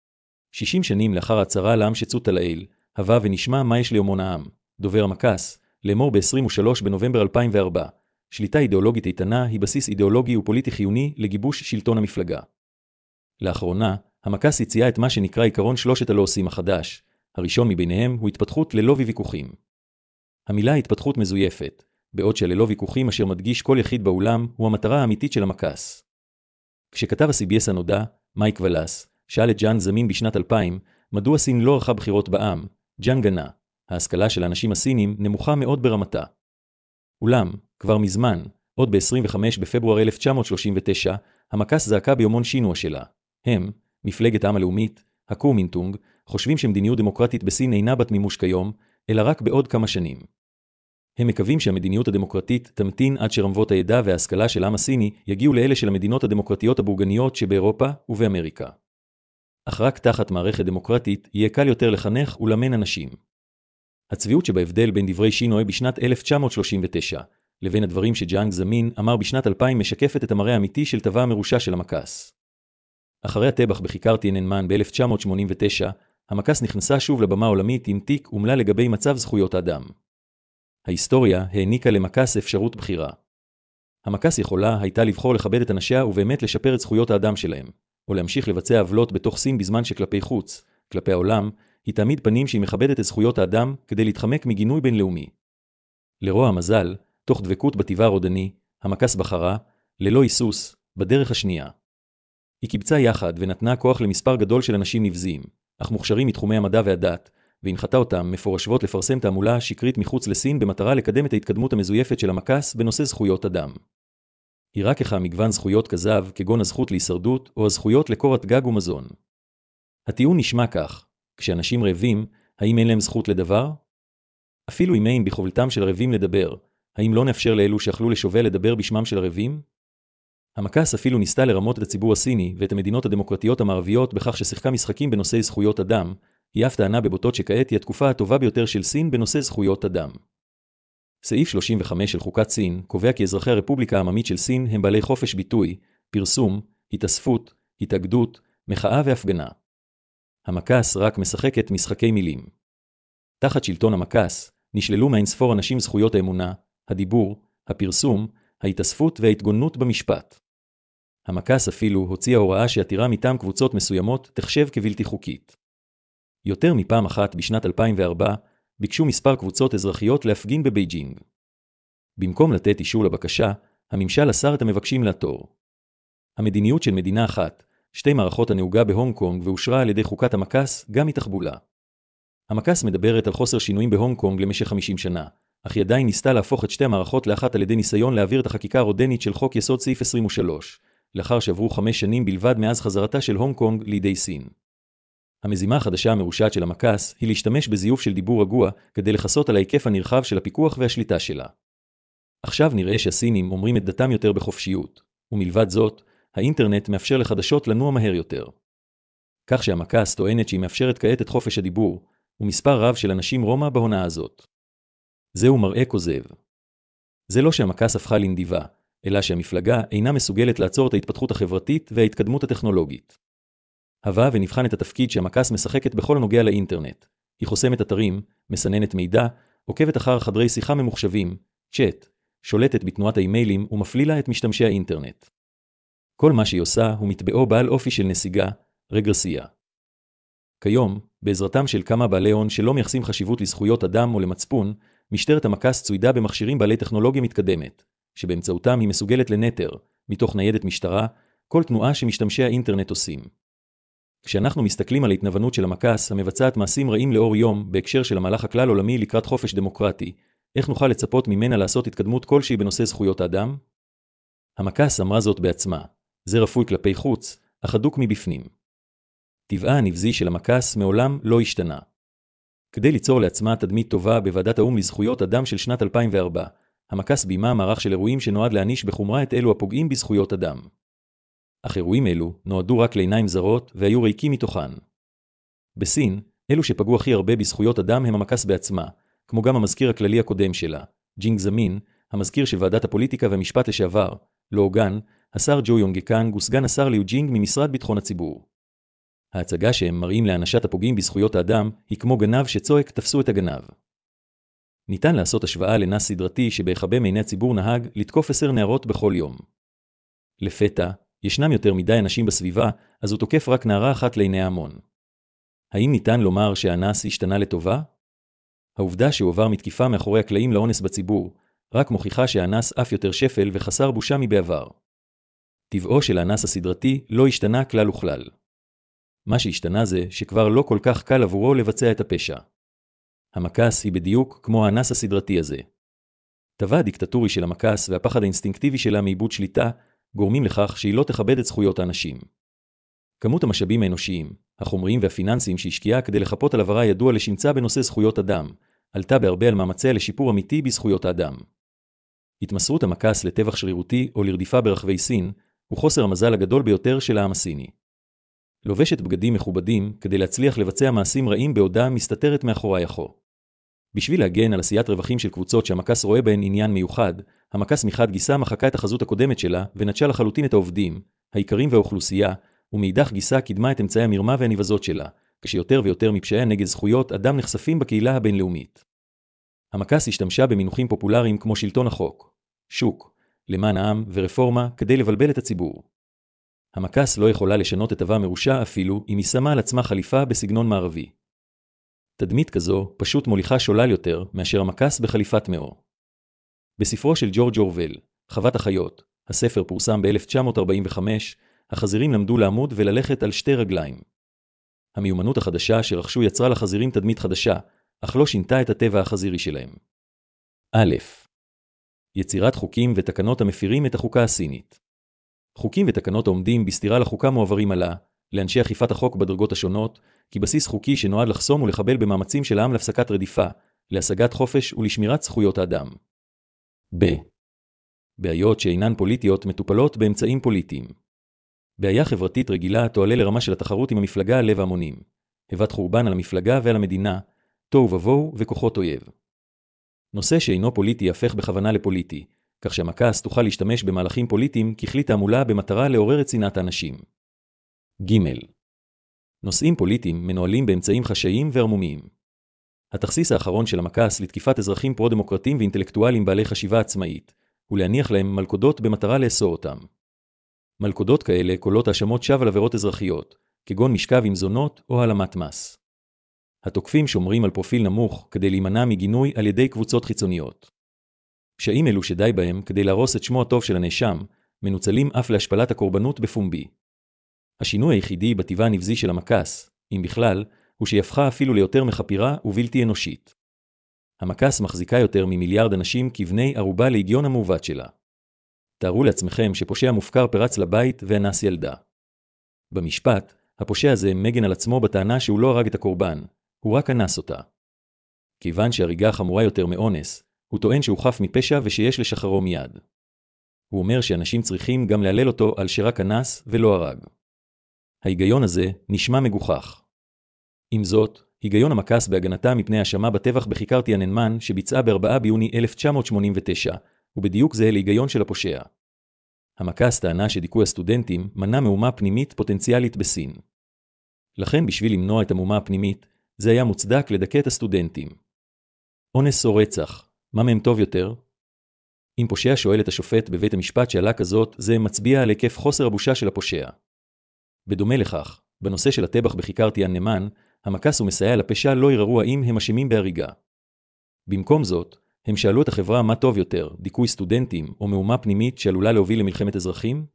60 שנים לאחר ההצהרה לעם שצוטה לעיל, הווה ונשמע מה יש ליומון העם, דובר המקס, לאמור ב-23 בנובמבר 2004. שליטה אידיאולוגית איתנה היא בסיס אידיאולוגי ופוליטי חיוני לגיבוש שלטון המפלגה. לאחרונה, המקס הציעה את מה שנקרא עיקרון שלושת הלא עושים החדש. הראשון מביניהם הוא התפתחות ללא ויכוחים. המילה התפתחות מזויפת, בעוד שללא ויכוחים אשר מדגיש כל יחיד באולם הוא המטרה האמיתית של המקס. כשכתב ה-CBS הנודע, מייק ולס, שאל את ג'אן זמין בשנת 2000, מדוע סין לא ערכה בחירות בעם, ג'אן גנה, ההשכלה של האנשים הסינים נמוכה מאוד ברמתה. אולם, כבר מזמן, עוד ב-25 בפברואר 1939, המקס זעקה ביומון שינוע שלה. הם, מפלגת העם הלאומית, הקומינטונג, חושבים שמדיניות דמוקרטית בסין אינה בת מימוש כיום, אלא רק בעוד כמה שנים. הם מקווים שהמדיניות הדמוקרטית תמתין עד שרמבות הידע וההשכלה של העם הסיני יגיעו לאלה של המדינות הדמוקרטיות הבורגניות שבאירופה ובאמריקה. אך רק תחת מערכת דמוקרטית יהיה קל יותר לחנך ולאמן אנשים. הצביעות שבהבדל בין דברי שינוי בשנת 1939 לבין הדברים שג'אנג זמין אמר בשנת 2000 משקפת את המראה האמיתי של טבעה המרושע של המקס. אחרי הטבח בכיכר טיאננמן ב-1989, המקס נכנסה שוב לבמה עולמית עם תיק אומלל לגבי מצב זכויות האדם. ההיסטוריה העניקה למקס אפשרות בחירה. המקס יכולה הייתה לבחור לכבד את אנשיה ובאמת לשפר את זכויות האדם שלהם, או להמשיך לבצע עוולות בתוך סין בזמן שכלפי חוץ, כלפי העולם, היא תעמיד פנים שהיא מכבדת את זכויות האדם כדי להתחמק מגינוי בינלאומי. לרוע המזל, תוך דבקות בטבעה הרודני, המקס בחרה, ללא היסוס, בדרך השנייה. היא קיבצה יחד ונתנה כוח למספר גדול של אנשים נבזיים, אך מוכשרים מתחומי המדע והדת, והנחתה אותם מפורשות לפרסם תעמולה שקרית מחוץ לסין במטרה לקדם את ההתקדמות המזויפת של המקס בנושא זכויות אדם. היא רק אחד מגוון זכויות כזב כגון הזכות להישרדות או הזכויות לקורת גג ומזון. הטיעון נשמע כך, כשאנשים רעבים, האם אין להם זכות לדבר? אפילו אם אין בחובלתם של הרעבים לדבר, האם לא נאפשר לאלו שאכלו לשובל לדבר בשמם של הרעבים? המקס אפילו ניסתה לרמות את הציבור הסיני ואת המדינות הדמוקרטיות המערביות בכך ששיחקה משחקים בנושא זכויות אדם, היא אף טענה בבוטות שכעת היא התקופה הטובה ביותר של סין בנושא זכויות אדם. סעיף 35 של חוקת סין קובע כי אזרחי הרפובליקה העממית של סין הם בעלי חופש ביטוי, פרסום, התאספות, התאגדות, מחאה והפגנה. המקס רק משחקת משחקי מילים. תחת שלטון המקס נשללו מהאינספור אנשים זכויות האמונה, הדיבור, הפרסום, ההתאספות וההתגוננות במשפט. המקס אפילו הוציאה הוראה שעתירה מטעם קבוצות מסוימות תחשב כבלתי חוקית. יותר מפעם אחת בשנת 2004 ביקשו מספר קבוצות אזרחיות להפגין בבייג'ינג. במקום לתת אישור לבקשה, הממשל אסר את המבקשים לעתור. המדיניות של מדינה אחת, שתי מערכות הנהוגה בהונג קונג ואושרה על ידי חוקת המקס, גם התחבולה. המקס מדברת על חוסר שינויים בהונג קונג למשך 50 שנה, אך היא עדיין ניסתה להפוך את שתי המערכות לאחת על ידי ניסיון להעביר את החקיקה הרודנית של חוק יסוד סעיף 23, לאחר שעברו 5 שנים בלבד מאז חזרתה של הונג קונג לידי סין. המזימה החדשה המרושעת של המקס היא להשתמש בזיוף של דיבור רגוע כדי לחסות על ההיקף הנרחב של הפיקוח והשליטה שלה. עכשיו נראה שהסינים אומרים את דתם יותר בחופשיות, ומלבד זאת, האינטרנט מאפשר לחדשות לנוע מהר יותר. כך שהמקס טוענת שהיא מאפשרת כעת את חופש הדיבור, ומספר רב של אנשים רומא בהונאה הזאת. זהו מראה כוזב. זה לא שהמקס הפכה לנדיבה, אלא שהמפלגה אינה מסוגלת לעצור את ההתפתחות החברתית וההתקדמות הטכנולוגית. הווה ונבחן את התפקיד שהמקס משחקת בכל הנוגע לאינטרנט. היא חוסמת אתרים, מסננת מידע, עוקבת אחר חדרי שיחה ממוחשבים, צ'אט, שולטת בתנועת האימיילים ומפלילה את משתמשי האינטרנט. כל מה שהיא עושה הוא מטבעו בעל אופי של נסיגה, רגרסיה. כיום, בעזרתם של כמה בעלי הון שלא מייחסים חשיבות לזכויות אדם או למצפון, משטרת המקס צוידה במכשירים בעלי טכנולוגיה מתקדמת, שבאמצעותם היא מסוגלת לנטר, מתוך ניידת משטרה, כל תנועה שמשתמשי האינטרנט עושים. כשאנחנו מסתכלים על ההתנוונות של המקס המבצעת מעשים רעים לאור יום בהקשר של המהלך הכלל עולמי לקראת חופש דמוקרטי, איך נוכל לצפות ממנה לעשות התקדמות כלשהי בנושא זכויות האדם? המקס אמרה זאת בעצמה, זה רפוי כלפי חוץ, אך הדוק מבפנים. טבעה הנבזי של המקס מעולם לא השתנה. כדי ליצור לעצמה תדמית טובה בוועדת האו"ם לזכויות אדם של שנת 2004, המקס בימה מערך של אירועים שנועד להעניש בחומרה את אלו הפוגעים בזכויות אדם. אך אירועים אלו נועדו רק לעיניים זרות והיו ריקים מתוכן. בסין, אלו שפגעו הכי הרבה בזכויות אדם הם המקס בעצמה, כמו גם המזכיר הכללי הקודם שלה, ג'ינג זמין, המזכיר של ועדת הפוליטיקה והמשפט לשעבר, לא גן, השר ג'ו יונגקנג וסגן השר ליו ג'ינג ממשרד ביטחון הציבור. ההצגה שהם מראים להענשת הפוגעים בזכויות האדם היא כמו גנב שצועק תפסו את הגנב. ניתן לעשות השוואה לנס סדרתי שבהיחבא מעיני הציבור נהג לתקוף 10 נערות בכל יום. לפתע, ישנם יותר מדי אנשים בסביבה, אז הוא תוקף רק נערה אחת לעיני ההמון. האם ניתן לומר שהנס השתנה לטובה? העובדה שהוא עבר מתקיפה מאחורי הקלעים לאונס בציבור, רק מוכיחה שהנס אף יותר שפל וחסר בושה מבעבר. טבעו של הנס הסדרתי לא השתנה כלל וכלל. מה שהשתנה זה שכבר לא כל כך קל עבורו לבצע את הפשע. המקס היא בדיוק כמו הנס הסדרתי הזה. טבע הדיקטטורי של המקס והפחד האינסטינקטיבי שלה מאיבוד שליטה גורמים לכך שהיא לא תכבד את זכויות האנשים. כמות המשאבים האנושיים, החומריים והפיננסיים שהשקיעה כדי לחפות על עברה ידוע לשמצה בנושא זכויות אדם, עלתה בהרבה על מאמציה לשיפור אמיתי בזכויות האדם. התמסרות המקס לטבח שרירותי או לרדיפה ברחבי סין הוא חוסר המזל הגדול ביותר של העם הסיני. לובשת בגדים מכובדים כדי להצליח לבצע מעשים רעים בעודה מסתתרת מאחורי החו. בשביל להגן על עשיית רווחים של קבוצות שהמקס רואה בהן עניין מיוחד, המקס מחד גיסה מחקה את החזות הקודמת שלה ונטשה לחלוטין את העובדים, העיקרים והאוכלוסייה, ומאידך גיסה קידמה את אמצעי המרמה והניבזות שלה, כשיותר ויותר מפשעי נגד זכויות אדם נחשפים בקהילה הבינלאומית. המקס השתמשה במינוחים פופולריים כמו שלטון החוק, שוק, למען העם ורפורמה כדי לבלבל את הציבור. המקס לא יכולה לשנות את טבעה מרושע אפילו אם היא שמה על עצמה חליפה בסגנון מערבי. תדמית כזו פשוט מוליכה שולל יותר מאשר המקס בחליפת מאור. בספרו של ג'ורג' אורוול, חוות החיות, הספר פורסם ב-1945, החזירים למדו לעמוד וללכת על 2 רגליים. המיומנות החדשה שרכשו יצרה לחזירים תדמית חדשה, אך לא שינתה את הטבע החזירי שלהם. א', יצירת חוקים ותקנות המפירים את החוקה הסינית. חוקים ותקנות העומדים בסתירה לחוקה מועברים עלה, לאנשי אכיפת החוק בדרגות השונות, כבסיס חוקי שנועד לחסום ולחבל במאמצים של העם להפסקת רדיפה, להשגת חופש ולשמירת זכויות האדם. ב. בעיות שאינן פוליטיות מטופלות באמצעים פוליטיים. בעיה חברתית רגילה תועלה לרמה של התחרות עם המפלגה על לב ההמונים. הבאת חורבן על המפלגה ועל המדינה, תוהו ובוהו וכוחות אויב. נושא שאינו פוליטי יהפך בכוונה לפוליטי, כך שהמקס תוכל להשתמש במהלכים פוליטיים ככלי תעמולה במטרה לעורר את שנאת האנשים. ג. נושאים פוליטיים מנוהלים באמצעים חשאיים וערמומיים. התכסיס האחרון של המקס לתקיפת אזרחים פרו-דמוקרטיים ואינטלקטואלים בעלי חשיבה עצמאית, הוא להניח להם מלכודות במטרה לאסור אותם. מלכודות כאלה קולות האשמות שווא על עבירות אזרחיות, כגון משכב עם זונות או העלמת מס. התוקפים שומרים על פרופיל נמוך כדי להימנע מגינוי על ידי קבוצות חיצוניות. פשעים אלו שדי בהם כדי להרוס את שמו הטוב של הנאשם, מנוצלים אף להשפלת הקורבנות בפומבי. השינוי היחידי בטבע הנבזי של המקס, אם בכלל, הוא שיפכה אפילו ליותר מחפירה ובלתי אנושית. המקס מחזיקה יותר ממיליארד אנשים כבני ערובה להגיון המעוות שלה. תארו לעצמכם שפושע מופקר פרץ לבית ואנס ילדה. במשפט, הפושע הזה מגן על עצמו בטענה שהוא לא הרג את הקורבן, הוא רק אנס אותה. כיוון שהריגה חמורה יותר מאונס, הוא טוען שהוא חף מפשע ושיש לשחררו מיד. הוא אומר שאנשים צריכים גם להלל אותו על שרק אנס ולא הרג. ההיגיון הזה נשמע מגוחך. עם זאת, היגיון המקס בהגנתה מפני האשמה בטבח בכיכר טיאננמן שביצעה ב-4 ביוני 1989, הוא בדיוק זהה להיגיון של הפושע. המקס טענה שדיכוי הסטודנטים מנע מהומה פנימית פוטנציאלית בסין. לכן בשביל למנוע את המהומה הפנימית, זה היה מוצדק לדכא את הסטודנטים. אונס או רצח, מה מהם טוב יותר? אם פושע שואל את השופט בבית המשפט שעלה כזאת, זה מצביע על היקף חוסר הבושה של הפושע. בדומה לכך, בנושא של הטבח בכיכר טיאננמן, המקס ומסייע לפשע לא יראו האם הם אשמים בהריגה. במקום זאת, הם שאלו את החברה מה טוב יותר, דיכוי סטודנטים או מהומה פנימית שעלולה להוביל למלחמת אזרחים?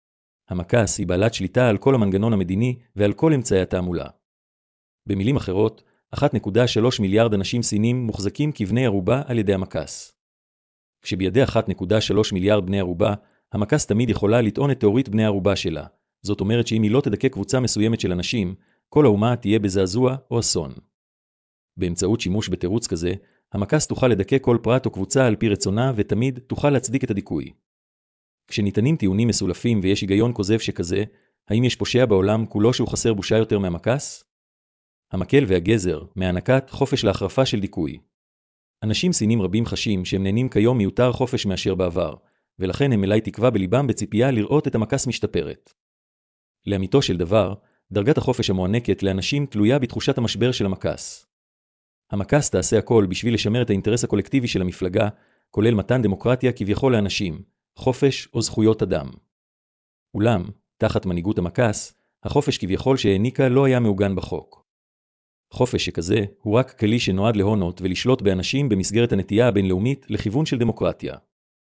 המקס היא בעלת שליטה על כל המנגנון המדיני ועל כל אמצעי התעמולה. במילים אחרות, 1.3 מיליארד אנשים סינים מוחזקים כבני ערובה על ידי המקס. כשבידי 1.3 מיליארד בני ערובה, המקס תמיד יכולה לטעון את תיאורית בני ערובה שלה. זאת אומרת שאם היא לא תדכא קבוצה מסוימת של אנשים, כל האומה תהיה בזעזוע או אסון. באמצעות שימוש בתירוץ כזה, המקס תוכל לדכא כל פרט או קבוצה על פי רצונה ותמיד תוכל להצדיק את הדיכוי. כשניתנים טיעונים מסולפים ויש היגיון כוזב שכזה, האם יש פושע בעולם כולו שהוא חסר בושה יותר מהמקס? המקל והגזר מהענקת חופש להחרפה של דיכוי. אנשים סינים רבים חשים שהם נהנים כיום מיותר חופש מאשר בעבר, ולכן הם מלאי תקווה בליבם בציפייה לראות את המקס משתפרת. לאמיתו של דבר, דרגת החופש המוענקת לאנשים תלויה בתחושת המשבר של המקס. המקס תעשה הכל בשביל לשמר את האינטרס הקולקטיבי של המפלגה, כולל מתן דמוקרטיה כביכול לאנשים, חופש או זכויות אדם. אולם, תחת מנהיגות המקס, החופש כביכול שהעניקה לא היה מעוגן בחוק. חופש שכזה הוא רק כלי שנועד להונות ולשלוט באנשים במסגרת הנטייה הבינלאומית לכיוון של דמוקרטיה.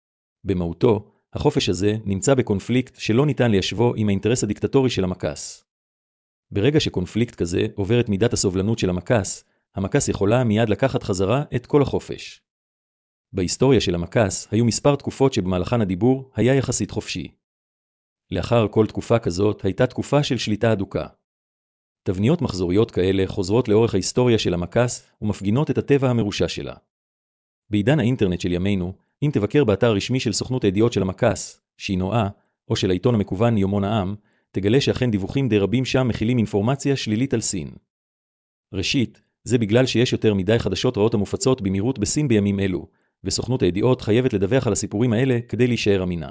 במהותו, החופש הזה נמצא בקונפליקט שלא ניתן ליישבו עם האינטרס הדיקטטורי של המקס. ברגע שקונפליקט כזה עובר את מידת הסובלנות של המקס, המקס יכולה מיד לקחת חזרה את כל החופש. בהיסטוריה של המקס היו מספר תקופות שבמהלכן הדיבור היה יחסית חופשי. לאחר כל תקופה כזאת הייתה תקופה של שליטה הדוקה. תבניות מחזוריות כאלה חוזרות לאורך ההיסטוריה של המקס ומפגינות את הטבע המרושע שלה. בעידן האינטרנט של ימינו, אם תבקר באתר רשמי של סוכנות הידיעות של המקס, שינואה, או של העיתון המקוון יומון העם, תגלה שאכן דיווחים די רבים שם מכילים אינפורמציה שלילית על סין. ראשית, זה בגלל שיש יותר מדי חדשות רעות המופצות במהירות בסין בימים אלו, וסוכנות הידיעות חייבת לדווח על הסיפורים האלה כדי להישאר אמינה.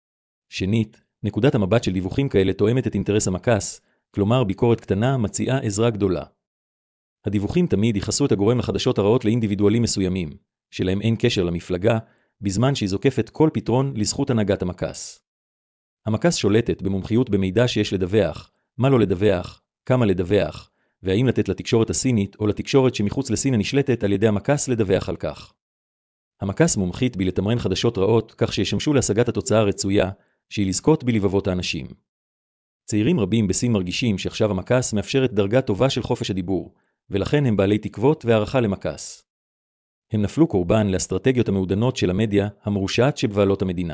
שנית, נקודת המבט של דיווחים כאלה תואמת את אינטרס המקס, כלומר ביקורת קטנה מציעה עזרה גדולה. הדיווחים תמיד ייחסו את הגורם לחדשות הרעות לאינדיבידואלים מסוימים, שלהם אין קשר למפלגה, בזמן שהיא זוקפת כל פתרון לזכות הנהגת המקס. המקס שולטת במומחיות במידע שיש לדווח, מה לא לדווח, כמה לדווח, והאם לתת לתקשורת הסינית או לתקשורת שמחוץ לסין הנשלטת על ידי המקס לדווח על כך. המקס מומחית בלתמרן חדשות רעות כך שישמשו להשגת התוצאה הרצויה, שהיא לזכות בלבבות האנשים. צעירים רבים בסין מרגישים שעכשיו המקס מאפשרת דרגה טובה של חופש הדיבור, ולכן הם בעלי תקוות והערכה למקס. הם נפלו קורבן לאסטרטגיות המעודנות של המדיה המרושעת שבבעלות המדינה.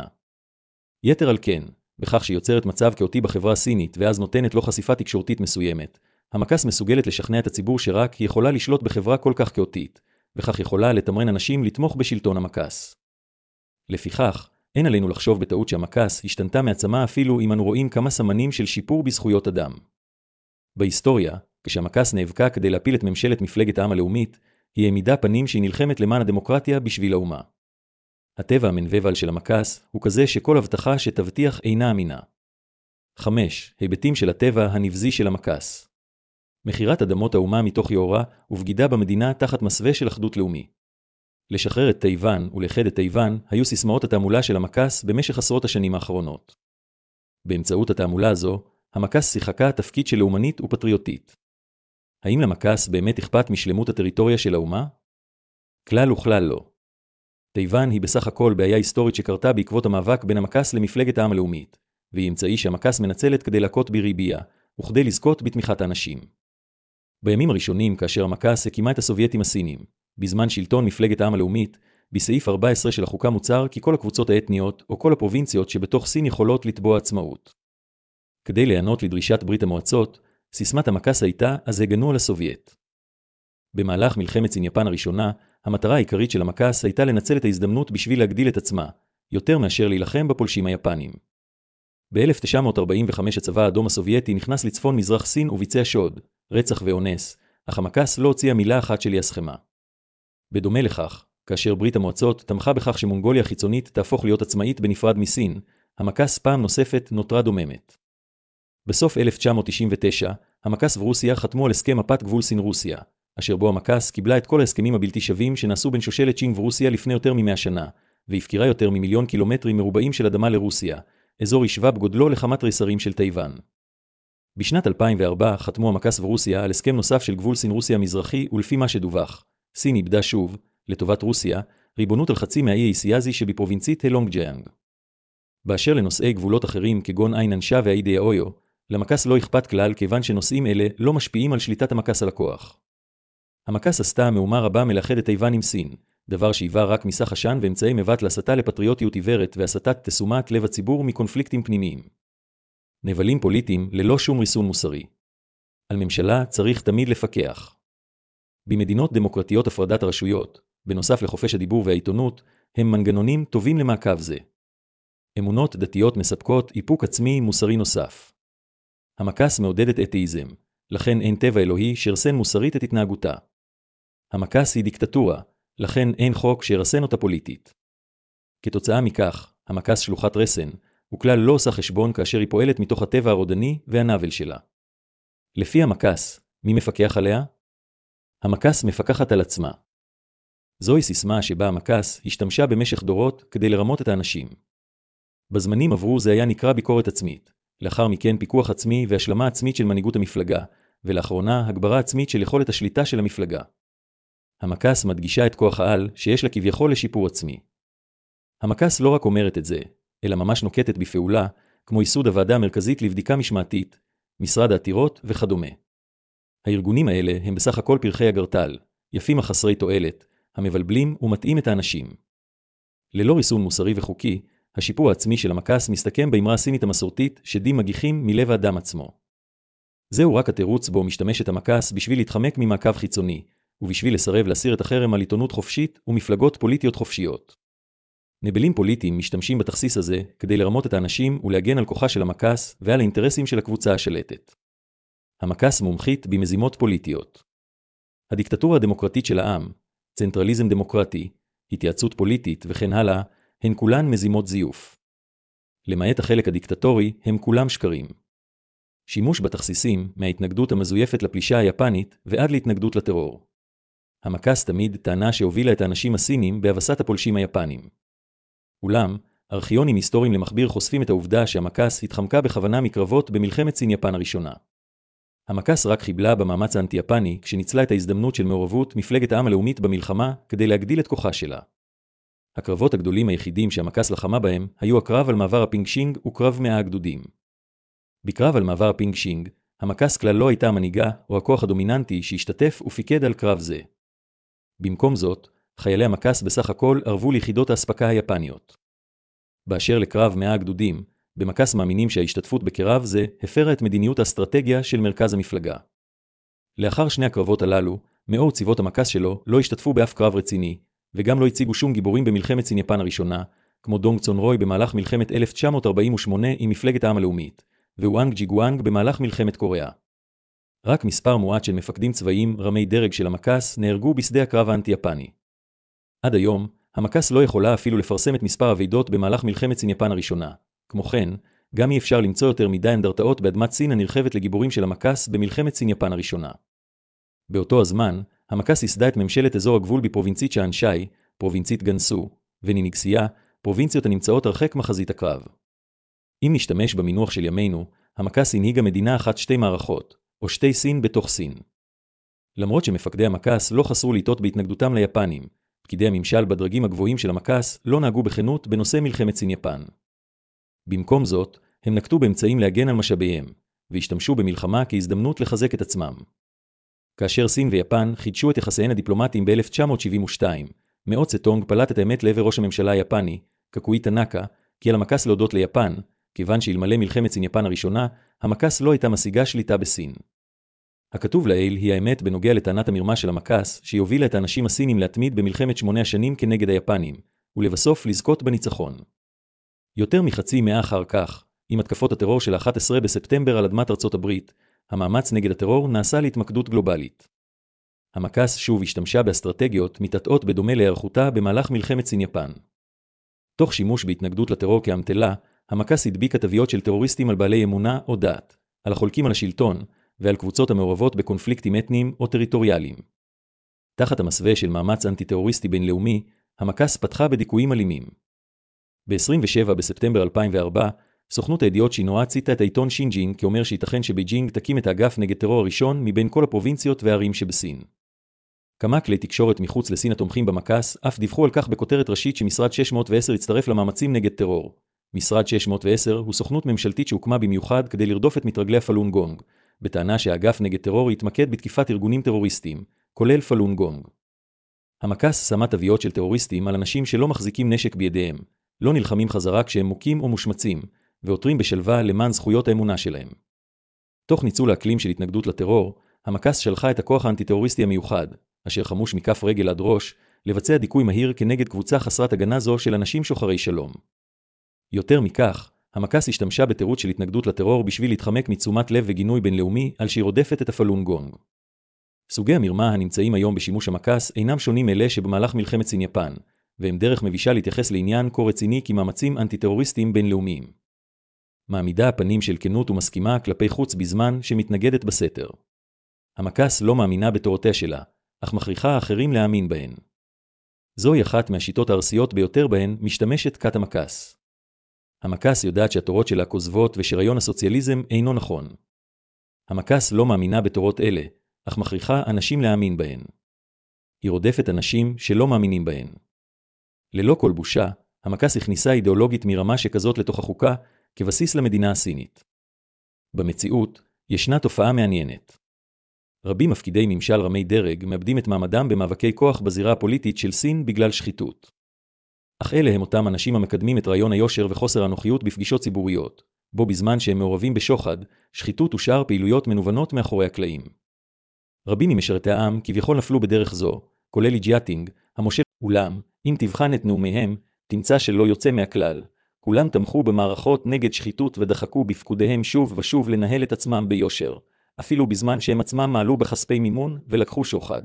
יתר על כן, בכך שיוצרת מצב כאוטי בחברה הסינית ואז נותנת לו חשיפה תקשורתית מסוימת, המקס מסוגלת לשכנע את הציבור שרק היא יכולה לשלוט בחברה כל כך כאוטית, וכך יכולה לתמרן אנשים לתמוך בשלטון המקס. לפיכך, אין עלינו לחשוב בטעות שהמקס השתנתה מעצמה אפילו אם אנו רואים כמה סמנים של שיפור בזכויות אדם. בהיסטוריה, כשהמקס נאבקה כדי להפיל את ממשלת מפלגת העם הלאומית, היא העמידה פנים שהיא נלחמת למען הדמוקרטיה בשביל האומה. הטבע המנבבל של המקס הוא כזה שכל הבטחה שתבטיח אינה אמינה. 5. היבטים של הטבע הנבזי של המקס. מחירת אדמות האומה מתוך יאורה ובגידה במדינה תחת מסווה של אחדות לאומי. לשחרר את טייוואן ולאחד את טייוואן היו סיסמאות התעמולה של המקס במשך עשרות השנים האחרונות. באמצעות התעמולה הזו, המקס שיחקה תפקיד של לאומנית ופטריוטית. האם למקס באמת אכפת משלמות הטריטוריה של האומה? כלל וכלל לא. טייוואן היא בסך הכל בעיה היסטורית שקרתה בעקבות המאבק בין המקס למפלגת העם הלאומית, והיא אמצעי שהמקס מנצלת כדי להכות בריביה, וכדי לזכות בתמיכת האנשים. בימים הראשונים, כאשר המקס הקימה את הסובייטים הסינים, בזמן שלטון מפלגת העם הלאומית, בסעיף 14 של החוקה מוצר כי כל הקבוצות האתניות או כל הפרובינציות שבתוך סין יכולות לתבוע עצמאות. כדי להיענות לדרישת ברית המועצות, סיסמת המקס הייתה אז הגנו על הסובייט. במהלך מלחמת סין-יפן הראשונה, המטרה העיקרית של המקס הייתה לנצל את ההזדמנות בשביל להגדיל את עצמה, יותר מאשר להילחם בפולשים היפנים. ב-1945 הצבא האדום הסובייטי נכנס לצפון מזרח סין וביצע שוד, רצח ואונס, אך המקס לא הוציאה מילה אחת של אי-הסכמה. בדומה לכך, כאשר ברית המועצות תמכה בכך שמונגוליה חיצונית תהפוך להיות עצמאית בנפרד מסין, המקס פעם נוספת נותרה דוממת. בסוף 1999, המקס ורוסיה חתמו על הסכם מפת גבול סין-רוסיה, אשר בו המקס קיבלה את כל ההסכמים הבלתי שווים שנעשו בין שושלת צ'ינג ורוסיה לפני יותר מ-100 שנה, והפקירה יותר מ1,000,000 קילומטרים מרובעים של אדמה לרוסיה, אזור ישבה בגודלו לכמה תריסרים של טייוואן. בשנת 2004 חתמו המקס ורוסיה על הסכם נוסף של גבול סין-רוסיה המזרחי, ולפי מה שדווח, סין איבדה שוב, לטובת רוסיה, ריבונות על חצי מהאי האיסיאזי שבפרובינצית הלונג-ג'יאנג. באשר לנושאי גבולות אחרים כגון עין אנשה והאי דיאויו, למקס לא אכפת כלל כיוון שנושאים אלה לא משפיעים על שליטת המקס על הכוח. המקס עשתה מהומה רבה מלאחד את טייוואן עם סין, דבר שהיווה רק מסך עשן ואמצעי מבט להסתה לפטריוטיות עיוורת והסתת תשומת לב הציבור מקונפליקטים פנימיים. נבלים פוליטיים ללא שום ריסון מוסרי. על ממשלה צריך תמיד לפקח. במדינות דמוקרטיות הפרדת הרשויות, בנוסף לחופש הדיבור והעיתונות, הם מנגנונים טובים למעקב זה. אמונות דתיות מספקות איפוק עצמי מוסרי נוסף. המקס מעודדת אתאיזם, לכן אין טבע אלוהי שרסן מוסרית את התנהגותה. המקס היא דיקטטורה, לכן אין חוק שרסן אותה פוליטית. כתוצאה מכך, המקס שלוחת רסן, וכלל לא עושה חשבון כאשר היא פועלת מתוך הטבע הרודני והנבל שלה. לפי המקס, מי מפקח עליה? המקס מפקחת על עצמה. זוהי סיסמה שבה המקס השתמשה במשך דורות כדי לרמות את האנשים. בזמנים עברו זה היה נקרא ביקורת עצמית, לאחר מכן פיקוח עצמי והשלמה עצמית של מנהיגות המפלגה, ולאחרונה הגברה עצמית של יכולת השליטה של המפלגה. המקס מדגישה את כוח העל שיש לה כביכול לשיפור עצמי. המקס לא רק אומרת את זה, אלא ממש נוקטת בפעולה, כמו ייסוד הוועדה המרכזית לבדיקה משמעתית, משרד העתירות וכדומה. הארגונים האלה הם בסך הכל פרחי אגרטל, יפים החסרי תועלת, המבלבלים ומטעים את האנשים. ללא ריסון מוסרי וחוקי, השיפור העצמי של המקס מסתכם באמרה הסינית המסורתית שדים מגיחים מלב האדם עצמו. זהו רק התירוץ בו משתמשת המקס בשביל להתחמק ממעקב חיצוני, ובשביל לסרב להסיר את החרם על עיתונות חופשית ומפלגות פוליטיות חופשיות. נבלים פוליטיים משתמשים בתכסיס הזה כדי לרמות את האנשים ולהגן על כוחה של המקס ועל האינטרסים של הקבוצה השלטת. המקס מומחית במזימות פוליטיות. הדיקטטורה הדמוקרטית של העם, צנטרליזם דמוקרטי, התייעצות פוליטית וכן הלאה, הן כולן מזימות זיוף. למעט החלק הדיקטטורי, הם כולם שקרים. שימוש בתכסיסים מההתנגדות המזויפת לפלישה היפנית ועד להתנגדות לטרור. המקס תמיד טענה שהובילה את האנשים הסינים בהבסת הפולשים היפנים. אולם, ארכיונים היסטוריים למחביר חושפים את העובדה שהמקס התחמקה בכוונה מקרבות במלחמת סין-יפן הראשונה. המקס רק חיבלה במאמץ האנטי-יפני כשניצלה את ההזדמנות של מעורבות מפלגת העם הלאומית במלחמה כדי להגדיל את כוחה שלה. הקרבות הגדולים היחידים שהמקס לחמה בהם היו הקרב על מעבר הפינג-שינג וקרב 100 הגדודים. בקרב על מעבר הפינג-שינג, המקס כלל לא הייתה המנהיגה או הכוח הדומיננטי שהשתתף ופיקד על קרב זה. במקום זאת, חיילי המקס בסך הכל ערבו ליחידות האספקה היפניות. באשר לקרב 100 הגדודים, במקס מאמינים שההשתתפות בקרב זה הפרה את מדיניות האסטרטגיה של מרכז המפלגה. לאחר שני הקרבות הללו, מאות צבאות המקס שלו לא השתתפו באף קרב רציני, וגם לא הציגו שום גיבורים במלחמת סין-יפן הראשונה, כמו דונג צון רוי במהלך מלחמת 1948 עם מפלגת העם הלאומית, ואואנג ג'יגואנג במהלך מלחמת קוריאה. רק מספר מועט של מפקדים צבאיים רמי דרג של המקס נהרגו בשדה הקרב האנטי-יפני. עד היום, המקס לא יכולה אפילו לפרסם את מספר הוועידות במהלך מלחמת סין-יפן הראשונה. כמו כן, גם אי אפשר למצוא יותר מדי אנדרטאות באדמת סין הנרחבת לגיבורים של המקס במלחמת סין-יפן הראשונה. באותו הזמן, המקס ייסדה את ממשלת אזור הגבול בפרובינצית שאנשי, פרובינצית גנסו, וניניגסיה, פרובינציות הנמצאות הרחק מחזית הקרב. אם נשתמש במינוח של ימינו, המקס הנהיגה מדינה אחת שתי מערכות, או שתי סין בתוך סין. למרות שמפקדי המקס לא חסרו לטעות בהתנגדותם ליפנים, פקידי הממשל בדרגים הגבוהים של המקס לא נהגו בכנות בנושא מלחמת סין-יפן. במקום זאת, הם נקטו באמצעים להגן על משאביהם, והשתמשו במלחמה כהזדמנות לחזק את עצמם. כאשר סין ויפן חידשו את יחסיהן הדיפלומטיים ב-1972, מאו צטונג פלט את האמת לעבר ראש הממשלה היפני, קקואי טנאקה, כי על המקס להודות ליפן, כיוון שאלמלא מלחמת סין-יפן הראשונה, המקס לא הייתה משיגה שליטה בסין. הכתוב לעיל היא האמת בנוגע לטענת המרמה של המקס, שהובילה את האנשים הסינים להתמיד במלחמת 8 השנים כנגד היפנים, ולבסוף לזכות בניצחון. יותר מחצי מאה אחר כך, עם התקפות הטרור של 11 בספטמבר על אדמת ארצות הברית, המאמץ נגד הטרור נעשה להתמקדות גלובלית. המקס שוב השתמשה באסטרטגיות מתעתעות בדומה להיערכותה במהלך מלחמת סין-יפן. תוך שימוש בהתנגדות לטרור כאמתלה, המקס הדביק כתביות של טרוריסטים על בעלי אמונה או דת, על החולקים על השלטון ועל קבוצות המעורבות בקונפליקטים אתניים או טריטוריאליים. תחת המסווה של מאמץ אנטי-טרוריסטי בינלאומי, המקס פתחה בדיכויים אלימים. ב-27 בספטמבר 2004 סוכנות הידיעות שינוע ציטה את העיתון שינג'ין כאומר שייתכן שבייג'ינג תקים את האגף נגד טרור הראשון מבין כל הפרובינציות והערים שבסין. כמה כלי תקשורת מחוץ לסין התומכים במכס אף דיווחו על כך בכותרת ראשית שמשרד 610 הצטרף למאמצים נגד טרור. משרד 610 הוא סוכנות ממשלתית שהוקמה במיוחד כדי לרדוף את מתרגלי הפלון גונג, בטענה שהאגף נגד טרור יתמקד בתקיפת ארגונים טרוריסטיים, כולל פלון גונג. המכס שמה תוויות של טרוריסטים על אנשים שלא מחזיקים נשק בידיהם, לא נלחמים חזרה כשהם מוכים או מושמצים, ועותרים בשלווה למען זכויות האמונה שלהם. תוך ניצול האקלים של התנגדות לטרור, המכס שלחה את הכוח האנטי-טרוריסטי המיוחד, אשר חמוש מכף רגל עד ראש, לבצע דיכוי מהיר כנגד קבוצה חסרת הגנה זו של אנשים שוחרי שלום. יותר מכך, המכס השתמשה בתירוץ של התנגדות לטרור בשביל להתחמק מתשומת לב וגינוי בינלאומי על שהיא רודפת את הפלון גונג. סוגי המרמה הנמצאים היום בשימוש המכס אינם שונים מאלה שבמהלך מלחמת סין-יפן, והם דרך מבישה להתייחס לעניין כה רציני כמאמצים אנטי-טרוריסטיים בינלאומיים. מעמידה הפנים של כנות ומסכימה כלפי חוץ בזמן שמתנגדת בסתר. המכס לא מאמינה בתורותיה שלה, אך מכריחה האחרים להאמין בהן. זוהי אחת מהשיטות הארסיות ביותר בהן משתמשת כת המכס. המכס יודעת שהתורות שלה כוזבות ושרעיון הסוציאליזם אינו נכון. המכס לא מאמינה בתורות אלה, אך מכריחה אנשים להאמין בהן. היא רודפת אנשים שלא מאמינים בהן. ללא כל בושה, המכס הכניסה אידיאולוגית מרמה שכזאת לתוך החוקה כבסיס למדינה הסינית. במציאות, ישנה תופעה מעניינת. רבים מפקידי ממשל רמי דרג מאבדים את מעמדם במאבקי כוח בזירה הפוליטית של סין בגלל שחיתות. אך אלה הם אותם אנשים המקדמים את רעיון היושר וחוסר הנוחיות בפגישות ציבוריות, בו בזמן שהם מעורבים בשוחד, שחיתות ושאר פעילויות מנוונות מאחורי הקלעים. רבים ממשרתי העם כביכול נפלו בדרך זו, כולל לי ג'יאטינג, המושל. אולם, אם תבחן את נאומיהם, תמצא שלא יוצא מהכלל. כולם תמכו במערכות נגד שחיתות ודחקו בפקודיהם שוב ושוב לנהל את עצמם ביושר, אפילו בזמן שהם עצמם מעלו בכספי מימון ולקחו שוחד.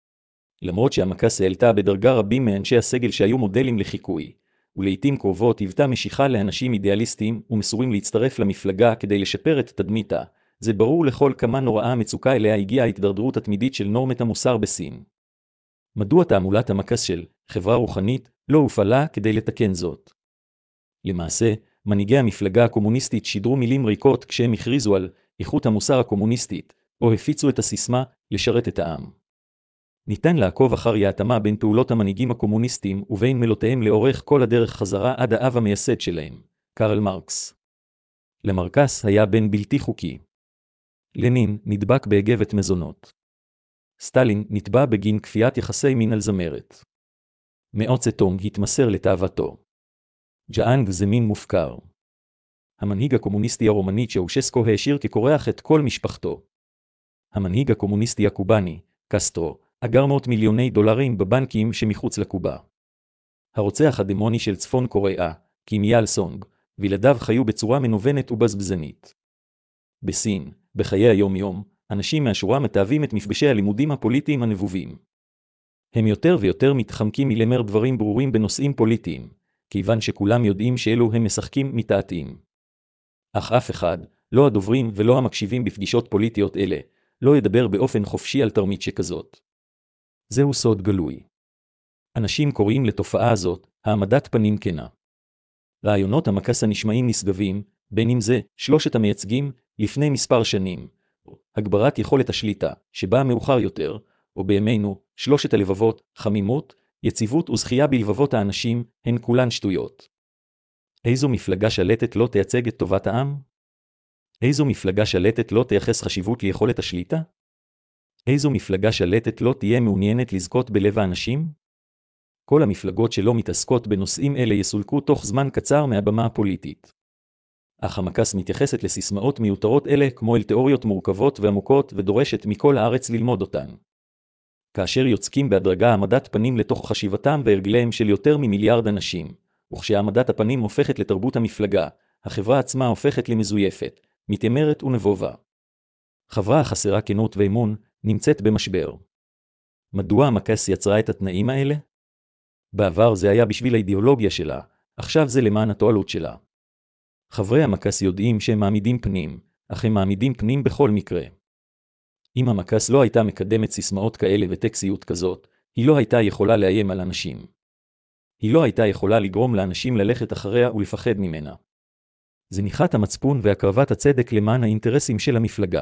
למרות שהמכס העלתה בדרגה רבים מאנשי הסגל שהיו מודלים לחיקוי, ולעיתים קרובות היוותה משיכה לאנשים אידיאליסטים ומסורים להצטרף למפלגה כדי לשפר את תדמיתה, זה ברור לכל כמה נוראה המצוקה אליה הגיעה ההתדרדרות התמידית של נורמת המוסר בסין. מדוע תעמולת המכס של חברה רוחנית לא הופעלה כדי לתקן זאת? למעשה, מנהיגי המפלגה הקומוניסטית שידרו מילים ריקות כשהם הכריזו על איכות המוסר הקומוניסטית, או הפיצו את הסיסמה לשרת את העם. ניתן לעקוב אחר ההתאמה בין פעולות המנהיגים הקומוניסטים ובין מילותיהם לאורך כל הדרך חזרה עד האב המייסד שלהם, קרל מרקס. למרקס היה בן בלתי חוקי. לנין נדבק באגבת מזונות. סטלין נתבע בגין כפיית יחסי מין על זמרת. מאו צטונג התמסר לתאוותו. ג'אנג זה מין מופקר. המנהיג הקומוניסטי הרומני צ'אושסקו העשיר כקורח את כל משפחתו. המנהיג הקומוניסטי הקובני, קסטרו, אגר $100 מיליון בבנקים שמחוץ לקובה. הרוצח הדמוני של צפון קוריאה, קים יאל סונג, וילדיו חיו בצורה מנוונת ובזבזנית. בסין, בחיי היום-יום, אנשים מהשורה מתאהבים את מפגשי הלימודים הפוליטיים הנבובים. הם יותר ויותר מתחמקים מלמר דברים ברורים בנושאים פוליטיים, כיוון שכולם יודעים שאלו הם משחקים מתעתעים. אך אף אחד, לא הדוברים ולא המקשיבים בפגישות פוליטיות אלה, לא ידבר באופן חופשי על תרמית שכזאת. זהו סוד גלוי. אנשים קוראים לתופעה הזאת, העמדת פנים כנה. רעיונות המכס הנשמעים נשגבים, בין אם זה שלושת המייצגים לפני מספר שנים, הגברת יכולת השליטה, שבאה מאוחר יותר, או בימינו, שלושת הלבבות, חמימות, יציבות וזכייה בלבבות האנשים, הן כולן שטויות. איזו מפלגה שלטת לא תייצג את טובת העם? איזו מפלגה שלטת לא תייחס חשיבות ליכולת השליטה? איזו מפלגה שלטת לא תהיה מעוניינת לזכות בלב האנשים? כל המפלגות שלא מתעסקות בנושאים אלה יסולקו תוך זמן קצר מהבמה הפוליטית. אך המכס מתייחסת לסיסמאות מיותרות אלה כמו אל תיאוריות מורכבות ועמוקות ודורשת מכל הארץ ללמוד אותן. כאשר יוצקים בהדרגה העמדת פנים לתוך חשיבתם והרגליהם של יותר ממיליארד אנשים, וכשהעמדת הפנים הופכת לתרבות המפלגה, החברה עצמה הופכת למזויפת, מתיימרת ונבובה. חברה החסרה כנות ואמון נמצאת במשבר. מדוע המכס יצרה את התנאים האלה? בעבר זה היה בשביל האידיאולוגיה שלה, עכשיו זה למען התועלות שלה. חברי המכס יודעים שהם מעמידים פנים, אך הם מעמידים פנים בכל מקרה. אם המכס לא הייתה מקדמת סיסמאות כאלה וטקסיות כזאת, היא לא הייתה יכולה לאיים על אנשים. היא לא הייתה יכולה לגרום לאנשים ללכת אחריה ולפחד ממנה. זניחת המצפון והקרבת הצדק למען האינטרסים של המפלגה.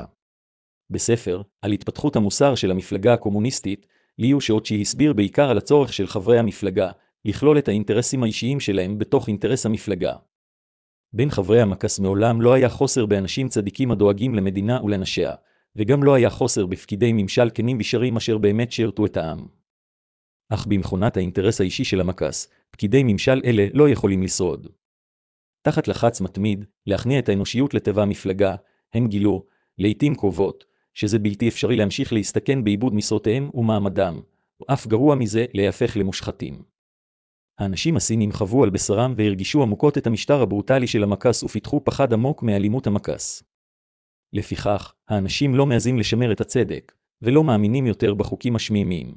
בספר, על התפתחות המוסר של המפלגה הקומוניסטית, ליו שאוצ'י הסביר בעיקר על הצורך של חברי המפלגה, לכלול את האינטרסים האישיים שלהם בתוך אינטרס המפלגה. בין חברי המקס מעולם לא היה חוסר באנשים צדיקים הדואגים למדינה ולאנשיה, וגם לא היה חוסר בפקידי ממשל כנים וישרים אשר באמת שירתו את העם. אך במכונת האינטרס האישי של המקס, פקידי ממשל אלה לא יכולים לשרוד. תחת לחץ מתמיד, להכניע את האנושיות לטבע המפלגה, הם גילו, לעתים קרובות, שזה בלתי אפשרי להמשיך להסתכן בעיבוד משרותיהם ומעמדם, ואף גרוע מזה להפך למושחתים. האנשים הסינים חוו על בשרם והרגישו עמוקות את המשטר הברוטלי של המקס ופיתחו פחד עמוק מאלימות המקס. לפיכך, האנשים לא מעזים לשמר את הצדק, ולא מאמינים יותר בחוקים השמימיים.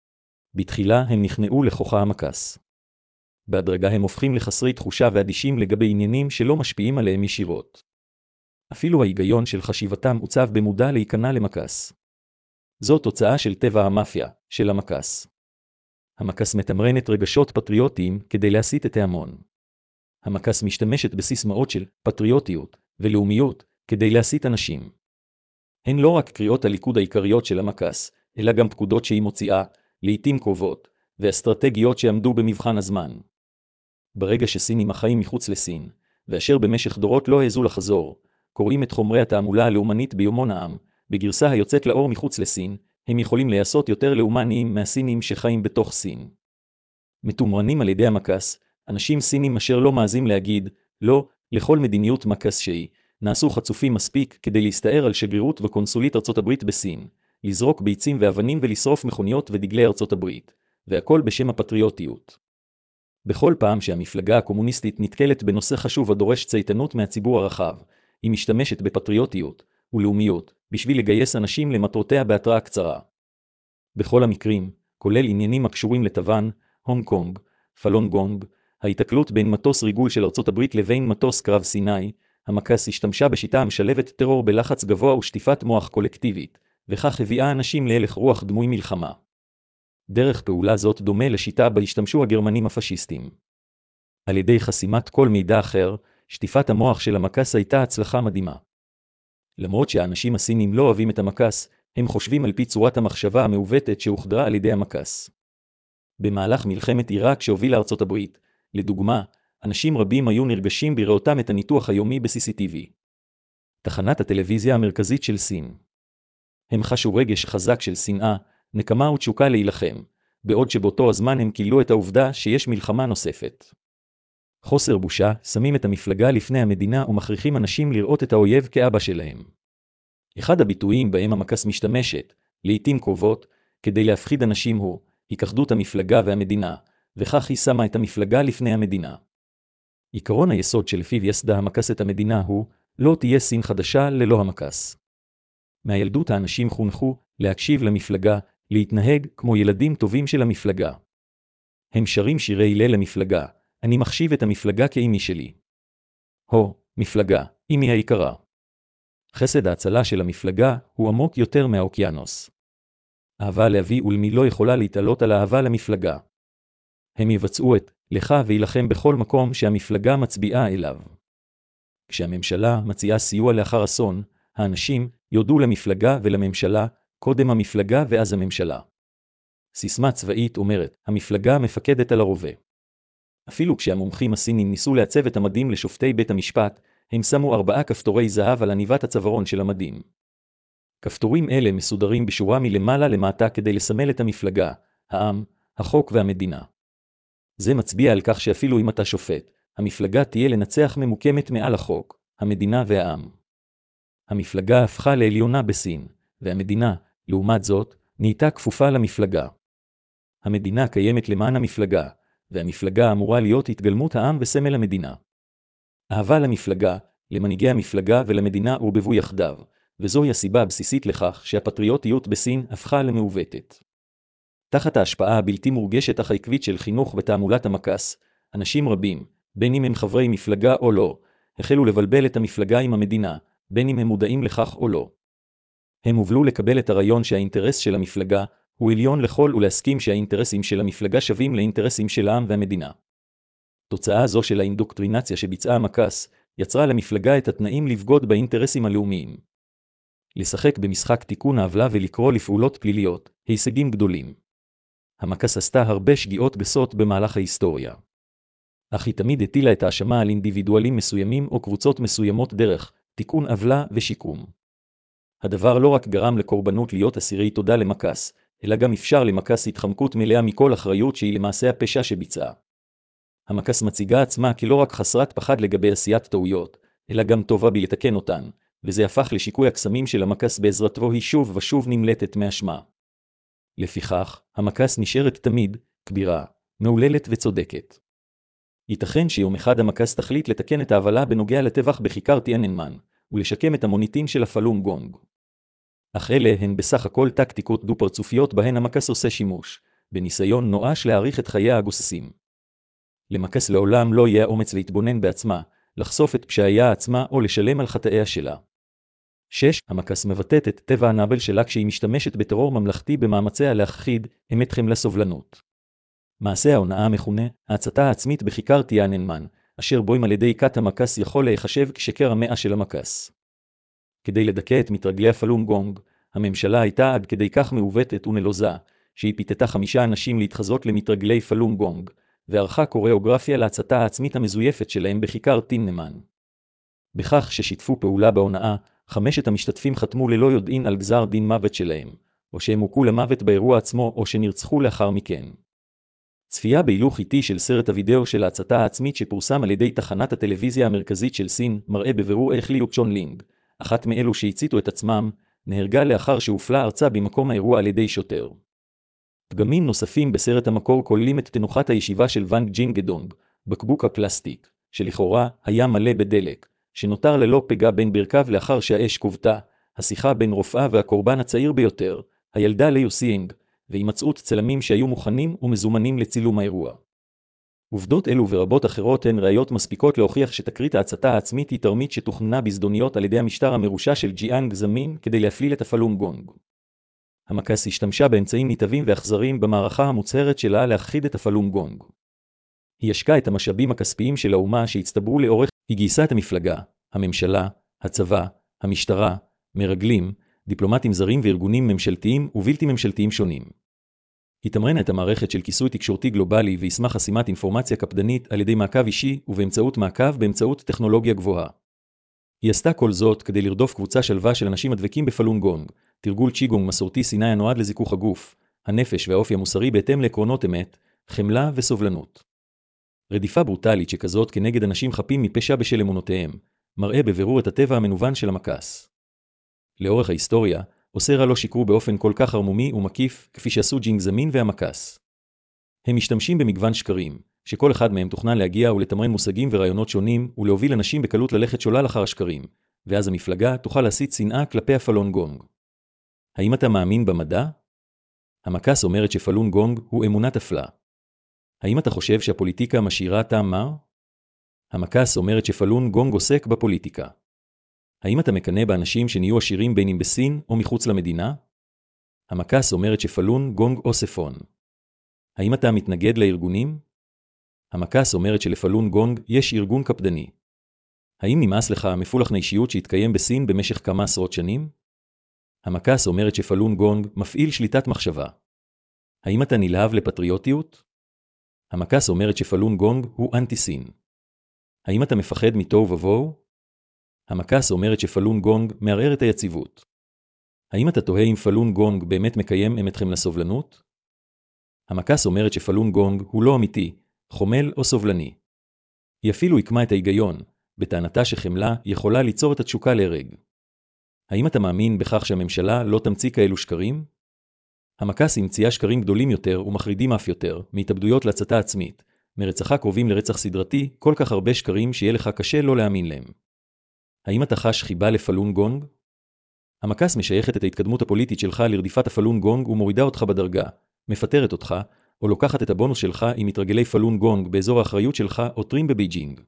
בתחילה הם נכנעו לכוחה המקס. בהדרגה הם הופכים לחסרי תחושה ואדישים לגבי עניינים שלא משפיעים עליהם ישירות. אפילו ההיגיון של חשיבתם עוצב במודע להיכנע למקס. זו תוצאה של טבע המאפיה, של המקס. המקס מתמרנת רגשות פטריוטיים כדי להסיט את ההמון. המקס משתמשת בסיסמאות של פטריוטיות ולאומיות כדי להסיט אנשים. הן לא רק קריאות הליכוד העיקריות של המקס, אלא גם פקודות שהיא מוציאה, לעתים קרובות, ואסטרטגיות שעמדו במבחן הזמן. ברגע שסינים החיים מחוץ לסין, ואשר במשך דורות לא העזו לחזור, קוראים את חומרי התעמולה הלאומנית ביומון העם, בגרסה היוצאת לאור מחוץ לסין, הם יכולים לעשות יותר לאומניים מהסינים שחיים בתוך סין. מתומרנים על ידי המקס, אנשים סינים אשר לא מעזים להגיד, לא, לכל מדיניות מקס שהיא, נעשו חצופים מספיק כדי להסתער על שגרירות וקונסולית ארצות הברית בסין, לזרוק ביצים ואבנים ולשרוף מכוניות ודגלי ארצות הברית, והכל בשם הפטריוטיות. בכל פעם שהמפלגה הקומוניסטית נתקלת בנושא חשוב הדורש צייתנות מהציבור הרחב, היא משתמשת בפטריוטיות ולאומיות בשביל לגייס אנשים למטרותיה בהתראה קצרה. בכל המקרים, כולל עניינים הקשורים לטוואן, הונג קונג, פלון גונג, ההיתקלות בין מטוס ריגול של ארצות הברית לבין מטוס קרב סיני, המקס השתמשה בשיטה המשלבת טרור בלחץ גבוה ושטיפת מוח קולקטיבית, וכך הביאה אנשים להלך רוח דמוי מלחמה. דרך פעולה זאת דומה לשיטה בה השתמשו הגרמנים הפשיסטים. על ידי חסימת כל מידע אחר, שטיפת המוח של המקס הייתה הצלחה מדהימה. למרות שהאנשים הסינים לא אוהבים את המקס, הם חושבים על פי צורת המחשבה המעוותת שהוחדרה על ידי המקס. במהלך מלחמת עיראק שהובילה ארצות הברית, לדוגמה, אנשים רבים היו נרגשים בראותם את הניתוח היומי ב-CCTV. תחנת הטלוויזיה המרכזית של סין. הם חשו רגש חזק של שנאה, נקמה ותשוקה להילחם, בעוד שבאותו הזמן הם גילו את העובדה שיש מלחמה נוספת. חוסר בושה, שמים את המפלגה לפני המדינה ומכריחים אנשים לראות את האויב כאבא שלהם. אחד הביטויים בהם המקס משתמשת, לעתים קרובות, כדי להפחיד אנשים הוא, היכחדות המפלגה והמדינה, וכך היא שמה את המפלגה לפני המדינה. עיקרון היסוד שלפיו יסדה המקס את המדינה הוא, לא תהיה סין חדשה ללא המקס. מהילדות האנשים חונכו להקשיב למפלגה, להתנהג כמו ילדים טובים של המפלגה. הם שרים שירי הלל למפלגה, אני מחשיב את המפלגה כאימי שלי. מפלגה, אימי היקרה. חסד ההצלה של המפלגה הוא עמוק יותר מהאוקיינוס. אהבה לאבי ולמי לא יכולה להתעלות על האהבה למפלגה. הם יבצעו את לך וילחם בכל מקום שהמפלגה מצביעה אליו. כשהממשלה מציעה סיוע לאחר אסון, האנשים יודו למפלגה ולממשלה, קודם המפלגה ואז הממשלה. סיסמה צבאית אומרת, המפלגה מפקדת על הרובה. אפילו כשהמומחים הסינים ניסו לעצב את המדים לשופטי בית המשפט, הם שמו 4 כפתורי זהב על עניבת הצווארון של המדים. כפתורים אלה מסודרים בשורה מלמעלה למטה כדי לסמל את המפלגה, העם, החוק והמדינה. זה מצביע על כך שאפילו אם אתה שופט, המפלגה תהיה לנצח ממוקמת מעל החוק, המדינה והעם. המפלגה הפכה לעליונה בסין, והמדינה, לעומת זאת, נהייתה כפופה למפלגה. המדינה קיימת למען המפלגה, והמפלגה אמורה להיות התגלמות העם וסמל המדינה. אהבה למפלגה, למנהיגי המפלגה ולמדינה עורבבו יחדיו, וזוהי הסיבה הבסיסית לכך שהפטריוטיות בסין הפכה למעוותת. תחת ההשפעה הבלתי מורגשת אך העקבית של חינוך ותעמולת המקס, אנשים רבים, בין אם הם חברי מפלגה או לא, החלו לבלבל את המפלגה עם המדינה, בין אם הם מודעים לכך או לא. הם הובלו לקבל את הרעיון שהאינטרס של המפלגה הוא עליון לכל ולהסכים שהאינטרסים של המפלגה שווים לאינטרסים של העם והמדינה. תוצאה זו של האינדוקטרינציה שביצעה המקס יצרה למפלגה את התנאים לבגוד באינטרסים הלאומיים. לשחק במשחק תיקון העוולה ולקרוא לפעולות פליליות, הישגים גדולים. המקס עשתה הרבה שגיאות גסות במהלך ההיסטוריה. אך היא תמיד הטילה את האשמה על אינדיבידואלים מסוימים או קבוצות מסוימות דרך תיקון עוולה ושיקום. הדבר לא רק גרם לקורבנות להיות אסירי תודה למקס, אלא גם אפשר למקס התחמקות מלאה מכל אחריות שהיא למעשה הפשע שביצעה. המקס מציגה עצמה כלא רק חסרת פחד לגבי עשיית טעויות, אלא גם טובה בלתקן אותן, וזה הפך לשיקוי הקסמים של המקס בעזרתו היא שוב ושוב נמלטת מאשמה. לפיכך, המקס נשארת תמיד כבירה, מעוללת וצודקת. ייתכן שיום אחד המקס תחליט לתקן את העוולה בנוגע לטבח בכיכר טיאננמן, ולשקם את המוניטין של הפלון גונג. אך אלה הן בסך הכל טקטיקות דו-פרצופיות בהן המקס עושה שימוש, בניסיון נואש להאריך את חיי הגוססים. למקס לעולם לא יהיה אומץ להתבונן בעצמה, לחשוף את פשעיה עצמה או לשלם על חטאיה שלה. 6. המקס מבטאת את טבע הנבל שלה כשהיא משתמשת בטרור ממלכתי במאמציה להכחיד אמת חמלה סובלנות. מעשה ההונאה המכונה ההצתה העצמית בכיכר טיאננמן, אשר בוים על ידי כת המקס יכול להיחשב כשקר המאה של המקס. כדי לדכא את מתרגלי הפלון גונג, הממשלה הייתה עד כדי כך מעוותת ונלוזה, שהיא פיתתה 5 אנשים להתחזות למתרגלי פלון גונג, וערכה קוריאוגרפיה להצתה העצמית המזויפת שלהם בכיכר טיאננמן. בכך ששיתפו פעולה בהונאה, 5 המשתתפים חתמו ללא יודעין על גזר דין מוות שלהם, או שהם הוכו למוות באירוע עצמו או שנרצחו לאחר מכן. צפייה בהילוך איטי של סרט הוידאו של ההצתה העצמית שפורסם על ידי תחנת הטלוויזיה המרכזית של סין, מראה בבירור איך ליו צ'ון לינג, אחת מאלו שהציתו את עצמם, נהרגה לאחר שהופלה ארצה במקום האירוע על ידי שוטר. פגמים נוספים בסרט המקור כוללים את תנוחת הישיבה של ואנג ג'ין גדונג, בקבוק הפלסטיק, שלכאורה היה מלא בדלק, שנותר ללא פגע בין ברכיו לאחר שהאש כובתה, השיחה בין רופאה והקורבן הצעיר ביותר, הילדה ליו סיינג, והימצאות צלמים שהיו מוכנים ומזומנים לצילום האירוע. עובדות אלו ורבות אחרות הן ראיות מספיקות להוכיח שתקרית ההצתה העצמית היא תרמית שתוכננה בזדוניות על ידי המשטר המרושע של ג'יאנג זמין כדי להפליל את הפלון גונג. המקס השתמשה באמצעים ניתבים ואכזריים במערכה המוצהרת שלה להכחיד את הפלון גונג. היא השקעה את המשאבים הכספיים של האומה שהצטברו לאורך, היא גייסה את המפלגה, הממשלה, הצבא, המשטרה, מרגלים, דיפלומטים זרים וארגונים ממשלתיים ובלתי ממשלתיים שונים. היא תמרנה את המערכת של כיסוי תקשורתי גלובלי וישמה חסימת אינפורמציה קפדנית על ידי מעקב אישי ובאמצעות מעקב באמצעות טכנולוגיה גבוהה. היא עשתה כל זאת כדי לרדוף קבוצה שלווה של אנשים הדבקים בפלון גונג, תרגול צ'יגונג מסורתי סיני הנועד לזיכוך הגוף, הנפש והאופי המוסרי בהתאם לעקרונות אמת, חמלה וסובלנות. רדיפה ברוטלית שכזאת כנגד אנשים חפים מפשע בשל אמונותיהם, מראה בבירור את הטבע המנוון של המקס. לאורך ההיסטוריה, אוסרה לא שיקרו באופן כל כך הרמומי ומקיף כפי שעשו ג'ינג זמין והמקס. הם משתמשים במגוון שקרים, שכל אחד מהם תוכנן להגיע ולתמרן מושגים ורעיונות שונים ולהוביל אנשים בקלות ללכת שולל אחר השקרים, ואז המפלגה תוכל להסית שנאה כלפי הפלון גונג. האם אתה מאמין במדע? המקס אומרת שפלון גונג הוא אמונה תפלה. האם אתה חושב שהפוליטיקה משאירה טעם מר? המקס אומרת שפלון גונג עוסק בפוליטיקה. האם אתה מקנא באנשים שנהיו עשירים בין אם בסין או מחוץ למדינה? המקס אומרת שפלון גונג אוספון. האם אתה מתנגד לארגונים? המקס אומרת שלפלון גונג יש ארגון קפדני. האם נמאס לך מפולח האישיות שהתקיים בסין במשך כמה עשרות שנים? המקס אומרת שפלון גונג מפעיל שליטת מחשבה. האם אתה נלהב לפטריוטיות? המקס אומרת שפלון גונג הוא אנטי סין. האם אתה מפחד מתוהו ובוהו? המקס אומרת שפלון גונג מערער את היציבות. האם אתה תוהה אם פלון גונג באמת מקיים אתכם לסובלנות? המקס אומרת שפלון גונג הוא לא אמיתי, חומל או סובלני. היא אפילו יקמה את ההיגיון, בטענתה שחמלה יכולה ליצור את התשוקה להרג. האם אתה מאמין בכך שהממשלה לא תמציא כאלו שקרים? המקס המציאה שקרים גדולים יותר ומחרידים אף יותר, מהתאבדויות להצתה עצמית, מרצחה קרובים לרצח סדרתי, כל כך הרבה שקרים שיהיה לך קשה לא להאמין להם. האם אתה חש חיבה לפלון גונג? המקס משייכת את ההתקדמות הפוליטית שלך לרדיפת הפלון גונג ומורידה אותך בדרגה, מפטרת אותך, או לוקחת את הבונוס שלך עם מתרגלי פלון גונג באזור האחריות שלך עותרים בבייג'ינג.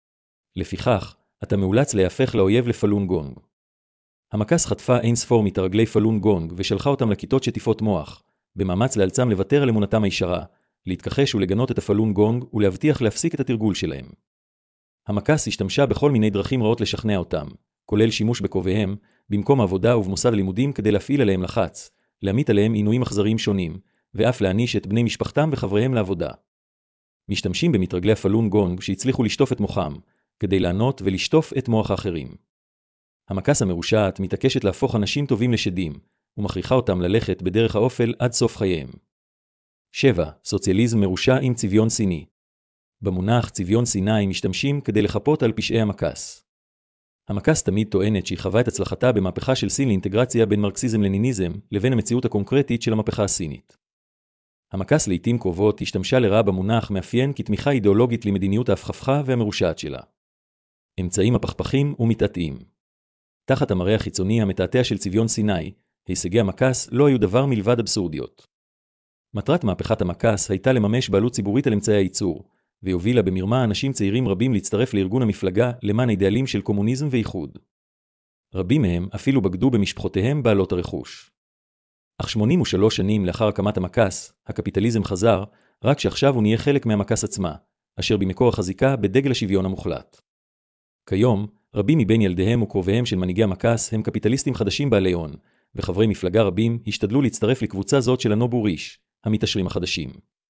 לפיכך, אתה מאולץ להפך לאויב לפלון גונג. המקס חטפה אין ספור מתרגלי פלון גונג ושלחה אותם לכיתות שטיפות מוח, במאמץ לאלצם לוותר על אמונתם הישרה, להתכחש ולגנות את הפלון גונג ולהבטיח להפסיק את התרגול שלהם. המקס השתמשה בכל מיני דרכים רעות לשכנע אותם, כולל שימוש בקרוביהם, במקום עבודה ובמוסד הלימודים כדי להפעיל עליהם לחץ, להמיט עליהם עינויים אכזריים שונים, ואף להעניש את בני משפחתם וחבריהם לעבודה. משתמשים במתרגלי הפלון גונג שהצליחו לשטוף את מוחם, כדי לענות ולשטוף את מוח האחרים. המקס המרושעת מתעקשת להפוך אנשים טובים לשדים, ומכריחה אותם ללכת בדרך האופל עד סוף חייהם. 7. סוציאליזם מרושע עם צביון סיני. במונח צביון סיני משתמשים כדי לחפות על פשעי המקס. המקס תמיד טוענת שהיא חווה את הצלחתה במהפכה של סין לאינטגרציה בין מרקסיזם-לניניזם לבין המציאות הקונקרטית של המהפכה הסינית. המקס לעתים קרובות השתמשה לרעה במונח מאפיין כתמיכה אידיאולוגית למדיניות ההפכפכה והמרושעת שלה. אמצעים הפכפכים ומתעתעים. תחת המראה החיצוני המתעתע של צביון סיני, הישגי המקס לא היו דבר מלבד אבסורדיות. מטרת מהפכת המקס הייתה לממש בעלות ציבורית על אמצעי הייצור, והובילה במרמה אנשים צעירים רבים להצטרף לארגון המפלגה למען אידיאלים של קומוניזם ואיחוד. רבים מהם אפילו בגדו במשפחותיהם בעלות הרכוש. אך 83 שנים לאחר הקמת המקס, הקפיטליזם חזר, רק שעכשיו הוא נהיה חלק מהמקס עצמה, אשר במקור החזיקה בדגל השוויון המוחלט. כיום, רבים מבין ילדיהם וקרוביהם של מנהיגי המקס הם קפיטליסטים חדשים בעלי הון, וחברי מפלגה רבים השתדלו להצטרף לקבוצה זאת של הנובו ריש, המתעשרים החדשים.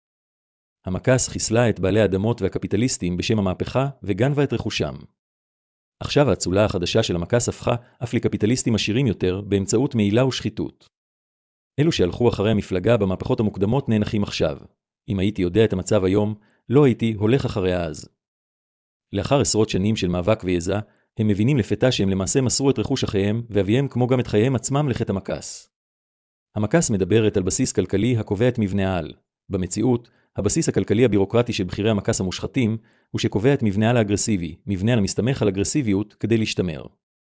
המקס חיסלה את בעלי האדמות והקפיטליסטים בשם המהפכה וגנבה את רכושם. עכשיו האצולה החדשה של המקס הפכה אף לקפיטליסטים עשירים יותר באמצעות מעילה ושחיתות. אלו שהלכו אחרי המפלגה במהפכות המוקדמות נאנחים עכשיו. אם הייתי יודע את המצב היום, לא הייתי הולך אחריה אז. לאחר עשרות שנים של מאבק ויזע, הם מבינים לפתע שהם למעשה מסרו את רכוש אחריהם ואביהם כמו גם את חייהם עצמם לחטא המקס. המקס מדברת על בסיס כלכלי הקובע את מבנה העל. במציאות, הבסיס הכלכלי הבירוקרטי של בחירי המקס המושחתים הוא שקובע את מבנה העל האגרסיבי, מבנה העל המסתמך על אגרסיביות כדי להשתמר.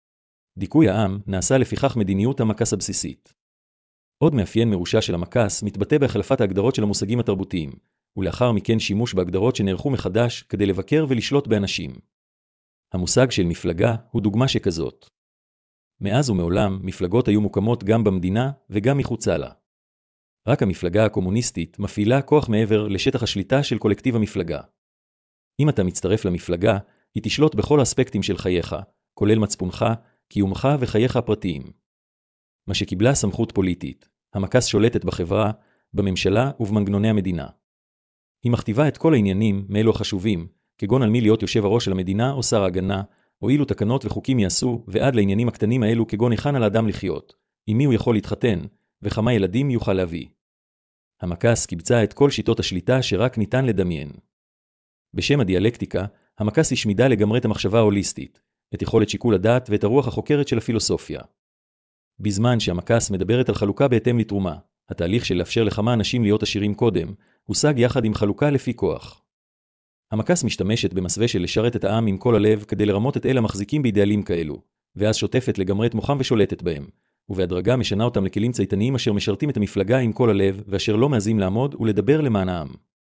דיכוי העם נעשה לפיכך מדיניות המקס הבסיסית. עוד מאפיין מרושע של המקס מתבטא בהחלפת ההגדרות של המושגים התרבותיים, ולאחר מכן שימוש בהגדרות שנערכו מחדש כדי לבקר ולשלוט באנשים. המושג של מפלגה הוא דוגמה שכזאת. מאז ומעולם מפלגות היו מוקמות גם במדינה וגם מחוצה לה. רק המפלגה הקומוניסטית מפעילה כוח מעבר לשטח השליטה של קולקטיב המפלגה. אם אתה מצטרף למפלגה, היא תשלוט בכל האספקטים של חייך, כולל מצפונך, קיומך וחייך הפרטיים. מה שקיבלה סמכות פוליטית, המקס שולטת בחברה, בממשלה ובמנגנוני המדינה. היא מכתיבה את כל העניינים מאלו החשובים, כגון על מי להיות יושב הראש של המדינה או שר ההגנה, או אילו תקנות וחוקים יעשו, ועד לעניינים הקטנים האלו כגון היכן על האדם לחיות, עם מי הוא יכול להתחתן, וכמה ילדים יוכל להביא. המקס קיבצה את כל שיטות השליטה שרק ניתן לדמיין. בשם הדיאלקטיקה, המקס השמידה לגמרי את המחשבה ההוליסטית, את יכולת שיקול הדעת ואת הרוח החוקרת של הפילוסופיה. בזמן שהמקס מדברת על חלוקה בהתאם לתרומה, התהליך של לאפשר לכמה אנשים להיות עשירים קודם, הושג יחד עם חלוקה לפי כוח. המקס משתמשת במסווה של לשרת את העם עם כל הלב כדי לרמות את אלה המחזיקים באידיאלים כאלו, ואז שוטפת לגמרי את מוחם ושולטת בהם, ובהדרגה משנה אותם לכלים צייתניים אשר משרתים את המפלגה עם כל הלב ואשר לא מעזים לעמוד ולדבר למען העם.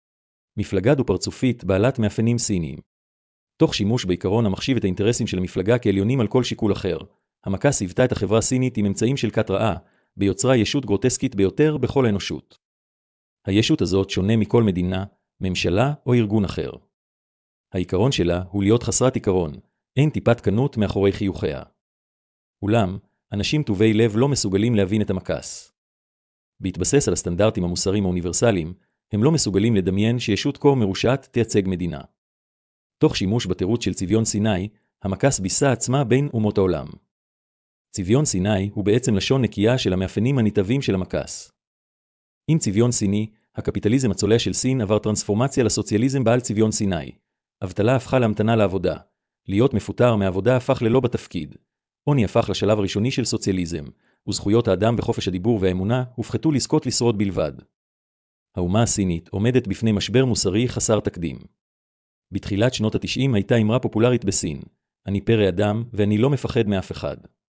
מפלגה דו-פרצופית בעלת מאפיינים סיניים. תוך שימוש בעיקרון המחשיב את האינטרסים של המפלגה כעליונים על כל שיקול אחר, המקס היוותה את החברה הסינית עם אמצעים של כת רעה, ביוצרה ישות גרוטסקית ביותר בכל האנושות. הישות הזאת שונה מכל מדינה, ממשלה או ארגון אחר. העיקרון שלה הוא להיות חסרת עיקרון, אין טיפת קנות מאחורי חיוכיה. אולם, אנשים טובי לב לא מסוגלים להבין את המקס. בהתבסס על הסטנדרטים המוסריים האוניברסליים, הם לא מסוגלים לדמיין שישות כה מרושעת תייצג מדינה. תוך שימוש בתירוץ של צביון סיני, המקס ביסה עצמה בין אומות העולם. צביון סיני הוא בעצם לשון נקייה של המאפיינים הניטבים של המקס. עם צביון סיני, הקפיטליזם הצולע של סין עבר טרנספורמציה לסוציאליזם בעל צביון סיני. אבטלה הפכה להמתנה לעבודה. להיות מפוטר מעבודה הפך ללא בתפקיד. עוני הפך לשלב הראשוני של סוציאליזם, וזכויות האדם וחופש הדיבור והאמונה הופחתו לזכות לשרוד בלבד. האומה הסינית עומדת בפני משבר מוסרי חסר תקדים. בתחילת שנות ה-90 הייתה אמרה פופולרית בסין, אני פרא אדם ואני לא מפחד מאף אחד.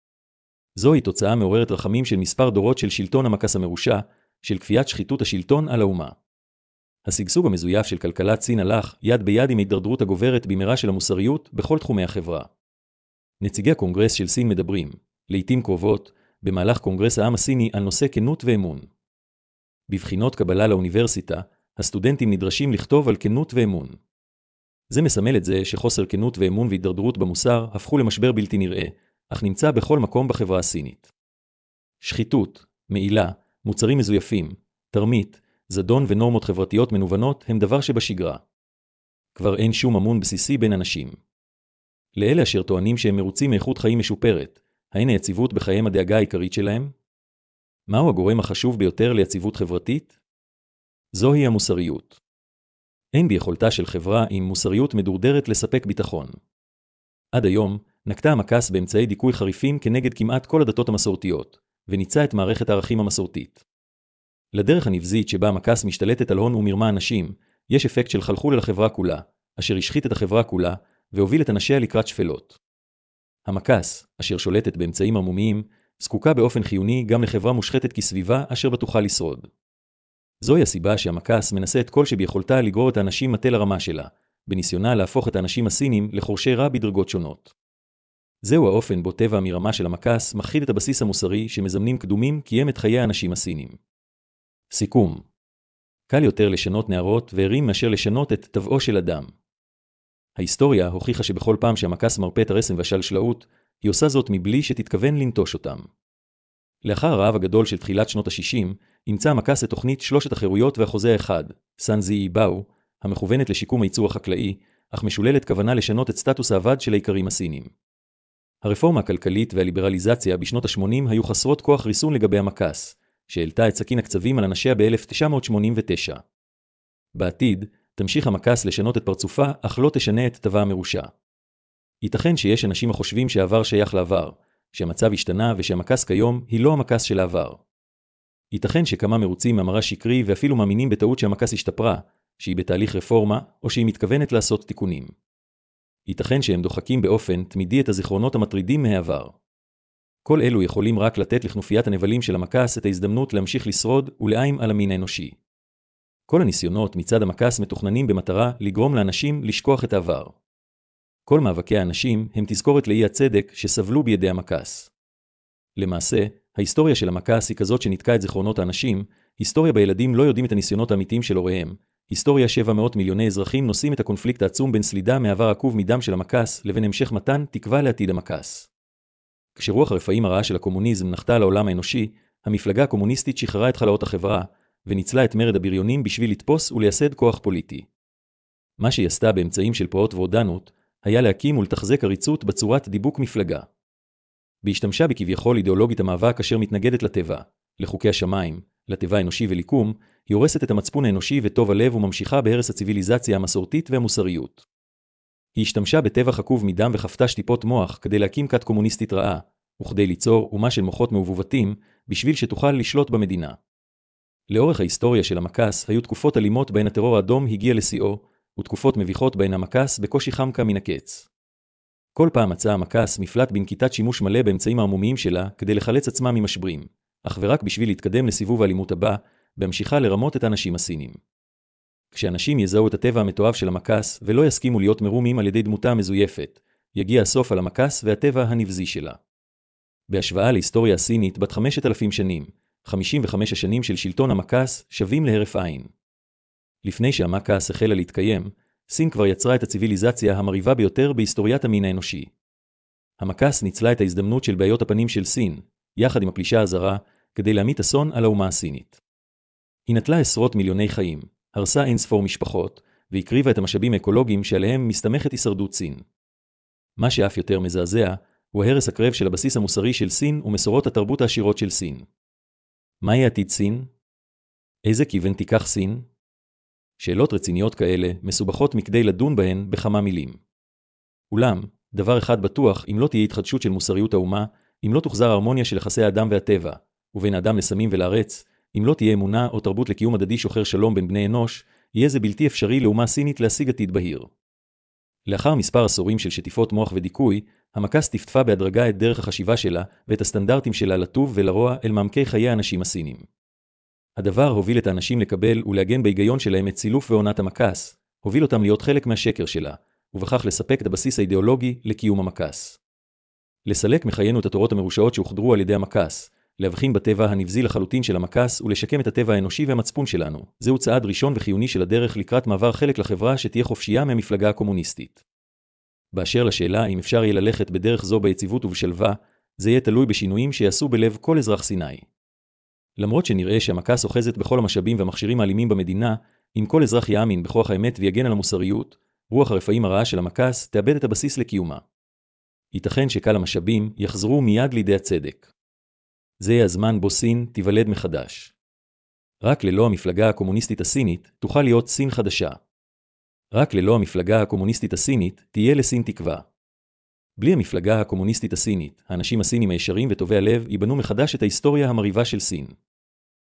זוהי תוצאה מעוררת רחמים של מספר דורות של שלטון המקס המרושע, של כפיית שחיתות השלטון על האומה. השגשוג המזויף של כלכלת סין הלך יד ביד עם ההידרדרות הגוברת במהרה של המוסריות בכל תחומי החברה. נציגי הקונגרס של סין מדברים, לעתים קרובות, במהלך קונגרס העם הסיני על נושא כנות ואמון. בבחינות קבלה לאוניברסיטה, הסטודנטים נדרשים לכתוב על כנות ואמון. זה מסמל את זה שחוסר כנות ואמון והתדרדרות במוסר הפכו למשבר בלתי נראה, אך נמצא בכל מקום בחברה הסינית. שחיתות, מעילה, מוצרים מזויפים, תרמית, זדון ונורמות חברתיות מנוונות הם דבר שבשגרה. כבר אין שום אמון בסיסי בין אנשים. לאלה אשר טוענים שהם מרוצים מאיכות חיים משופרת, האין היציבות בחייהם הדאגה העיקרית שלהם? מהו הגורם החשוב ביותר ליציבות חברתית? זוהי המוסריות. אין ביכולתה של חברה עם מוסריות מדורדרת לספק ביטחון. עד היום, נקטה המקס באמצעי דיכוי חריפים כנגד כמעט כל הדתות המסורתיות, וניצה את מערכת הערכים המסורתית. לדרך הנבזית שבה המקס משתלטת על הון ומרמה אנשים, יש אפקט של חלחול אל החברה כולה, אשר השחית את החברה כולה, והוביל את אנשיה לקראת שפלות. המקס, אשר שולטת באמצעים ערמומיים, זקוקה באופן חיוני גם לחברה מושחתת כסביבה אשר בטוחה לשרוד. זוהי הסיבה שהמקס מנסה את כל שביכולתה לגרור את האנשים מטה לרמה שלה, בניסיונה להפוך את האנשים הסינים לחורשי רע בדרגות שונות. זהו האופן בו טבע המרמה של המקס מכחיד את הבסיס המוסרי שמזמנים קדומים קיים את חיי האנשים הסינים. סיכום. קל יותר לשנות נערות וערים מאשר לשנות את טבעו של אדם. ההיסטוריה הוכיחה שבכל פעם שהמקס מרפא את הרסן והשלשלאות, היא עושה זאת מבלי שתתכוון לנטוש אותם. לאחר הרעב הגדול של תחילת שנות ה-60, אימצה המקס את תוכנית שלושת החירויות והחוזה האחד, סן זי באו, המכוונת לשיקום הייצור החקלאי, אך משוללת כוונה לשנות את סטטוס העבד של האיכרים הסינים. הרפורמה הכלכלית והליברליזציה בשנות ה-80 היו חסרות כוח ריסון לגבי המקס, שהעלתה את סכין הקצבים על אנשיה ב-1989. בעתיד, תמשיך המקס לשנות את פרצופה, אך לא תשנה את טבעה המרושע. ייתכן שיש אנשים החושבים שהעבר שייך לעבר, שהמצב השתנה ושהמקס כיום היא לא המקס של העבר. ייתכן שכמה מרוצים מהמראה שקרי ואפילו מאמינים בטעות שהמקס השתפרה, שהיא בתהליך רפורמה או שהיא מתכוונת לעשות תיקונים. ייתכן שהם דוחקים באופן תמידי את הזיכרונות המטרידים מהעבר. כל אלו יכולים רק לתת לכנופיית הנבלים של המקס את ההזדמנות להמשיך לשרוד ולאיים על המין האנושי. כל הניסיונות מצד המקס מתוכננים במטרה לגרום לאנשים לשכוח את העבר. כל מאבקי האנשים הם תזכורת לאי הצדק שסבלו בידי המקס. למעשה, ההיסטוריה של המקס היא כזאת שנתקה את זיכרונות האנשים, היסטוריה בילדים לא יודעים את הניסיונות האמיתיים של הוריהם, היסטוריה 700 מיליוני אזרחים נושאים את הקונפליקט העצום בין סלידה מעבר עקוב מדם של המקס לבין המשך מתן תקווה לעתיד המקס. כשרוח הרפאים הרעה של הקומוניזם נחתה על העולם האנושי, המפלגה הקומוניסטית שחררה את חלאות החברה, וניצלה את מרד הבריונים בשביל לתפוס ולייסד כוח פוליטי. מה שהיא עשתה באמצעים של פרעות ועודנות, היה להקים ולתחזק עריצות בצורת דיבוק מפלגה. בהשתמשה בכביכול אידיאולוגית המאבק אשר מתנגדת לטבע, לחוקי השמיים, לטבע האנושי וליקום, היא הורסת את המצפון האנושי וטוב הלב וממשיכה בהרס הציביליזציה המסורתית והמוסריות. היא השתמשה בטבח עקוב מדם וחפתה שטיפות מוח כדי להקים כת קומוניסטית רעה, וכדי ליצור אומה של מוחות מעובובתים בשביל שתוכל לשלוט במדינה. לאורך ההיסטוריה של המקס היו תקופות אלימות בהן הטרור האדום הגיע לשיאו, ותקופות מביכות בהן המקס בקושי חמקה מן הקץ. כל פעם מצאה המקס מפלט בנקיטת שימוש מלא באמצעים הערמומיים שלה כדי לחלץ עצמה ממשברים, אך ורק בשביל להתקדם לסיבוב האלימות הבא, בהמשיכה לרמות את האנשים הסינים. כשאנשים יזהו את הטבע המתועב של המקס ולא יסכימו להיות מרומים על ידי דמותה המזויפת, יגיע הסוף על המקס והטבע הנבזי שלה. בהשוואה להיסטוריה הסינית בת 5,000 שנים, 55 השנים של שלטון המקס שווים להרף עין. לפני שהמקס החלה להתקיים, סין כבר יצרה את הציביליזציה המריבה ביותר בהיסטוריית המין האנושי. המקס ניצלה את ההזדמנות של בעיות הפנים של סין, יחד עם הפלישה הזרה, כדי להמיט אסון על האומה הסינית. היא נטלה עשרות מיליוני חיים, הרסה אין ספור משפחות, והקריבה את המשאבים האקולוגיים שעליהם מסתמכת הישרדות סין. מה שאף יותר מזעזע, הוא ההרס הקרב של הבסיס המוסרי של סין ומסורות התרבות העשירות של סין. מהי עתיד סין? איזה כיוון תיקח סין? שאלות רציניות כאלה מסובכות מכדי לדון בהן בכמה מילים. אולם, דבר אחד בטוח, אם לא תהיה התחדשות של מוסריות האומה, אם לא תוחזר הרמוניה של יחסי האדם והטבע, ובין האדם לסמים ולארץ, אם לא תהיה אמונה או תרבות לקיום הדדי שוחר שלום בין בני אנוש, יהיה זה בלתי אפשרי לאומה סינית להשיג עתיד בהיר. לאחר מספר עשורים של שטיפות מוח ודיכוי, המקס טפטפה בהדרגה את דרך החשיבה שלה ואת הסטנדרטים שלה לטוב ולרוע אל מעמקי חיי האנשים הסינים. הדבר הוביל את האנשים לקבל ולהגן בהיגיון שלהם את סילוף ועונת המקס, הוביל אותם להיות חלק מהשקר שלה, ובכך לספק את הבסיס האידיאולוגי לקיום המקס. לסלק מחיינו את התורות המרושעות שהוחדרו על ידי המקס, להבחין בטבע הנבזי לחלוטין של המקס ולשקם את הטבע האנושי והמצפון שלנו. זהו צעד ראשון וחיוני של הדרך לקראת מעבר חלק לחברה שתהיה חופשייה מהמפלגה הקומוניסטית. באשר לשאלה אם אפשר יהיה ללכת בדרך זו ביציבות ובשלווה, זה יהיה תלוי בשינויים שיעשו בלב כל אזרח סיני. למרות שנראה שהמקס אוחזת בכל המשאבים והמכשירים האלימים במדינה, אם כל אזרח יאמין בכוח האמת ויגן על המוסריות, רוח הרפאים הרעה של המקס תאבד את הבסיס לקיומה. ייתכן שקל המשאבים יחזרו מיד לידי הצדק. זה יהיה הזמן בו סין תיוולד מחדש. רק ללא המפלגה הקומוניסטית הסינית תוכל להיות סין חדשה. רק ללא המפלגה הקומוניסטית הסינית תהיה לסין תקווה. בלי המפלגה הקומוניסטית הסינית, האנשים הסינים הישרים וטובי הלב ייבנו מחדש את ההיסטוריה המרהיבה של סין.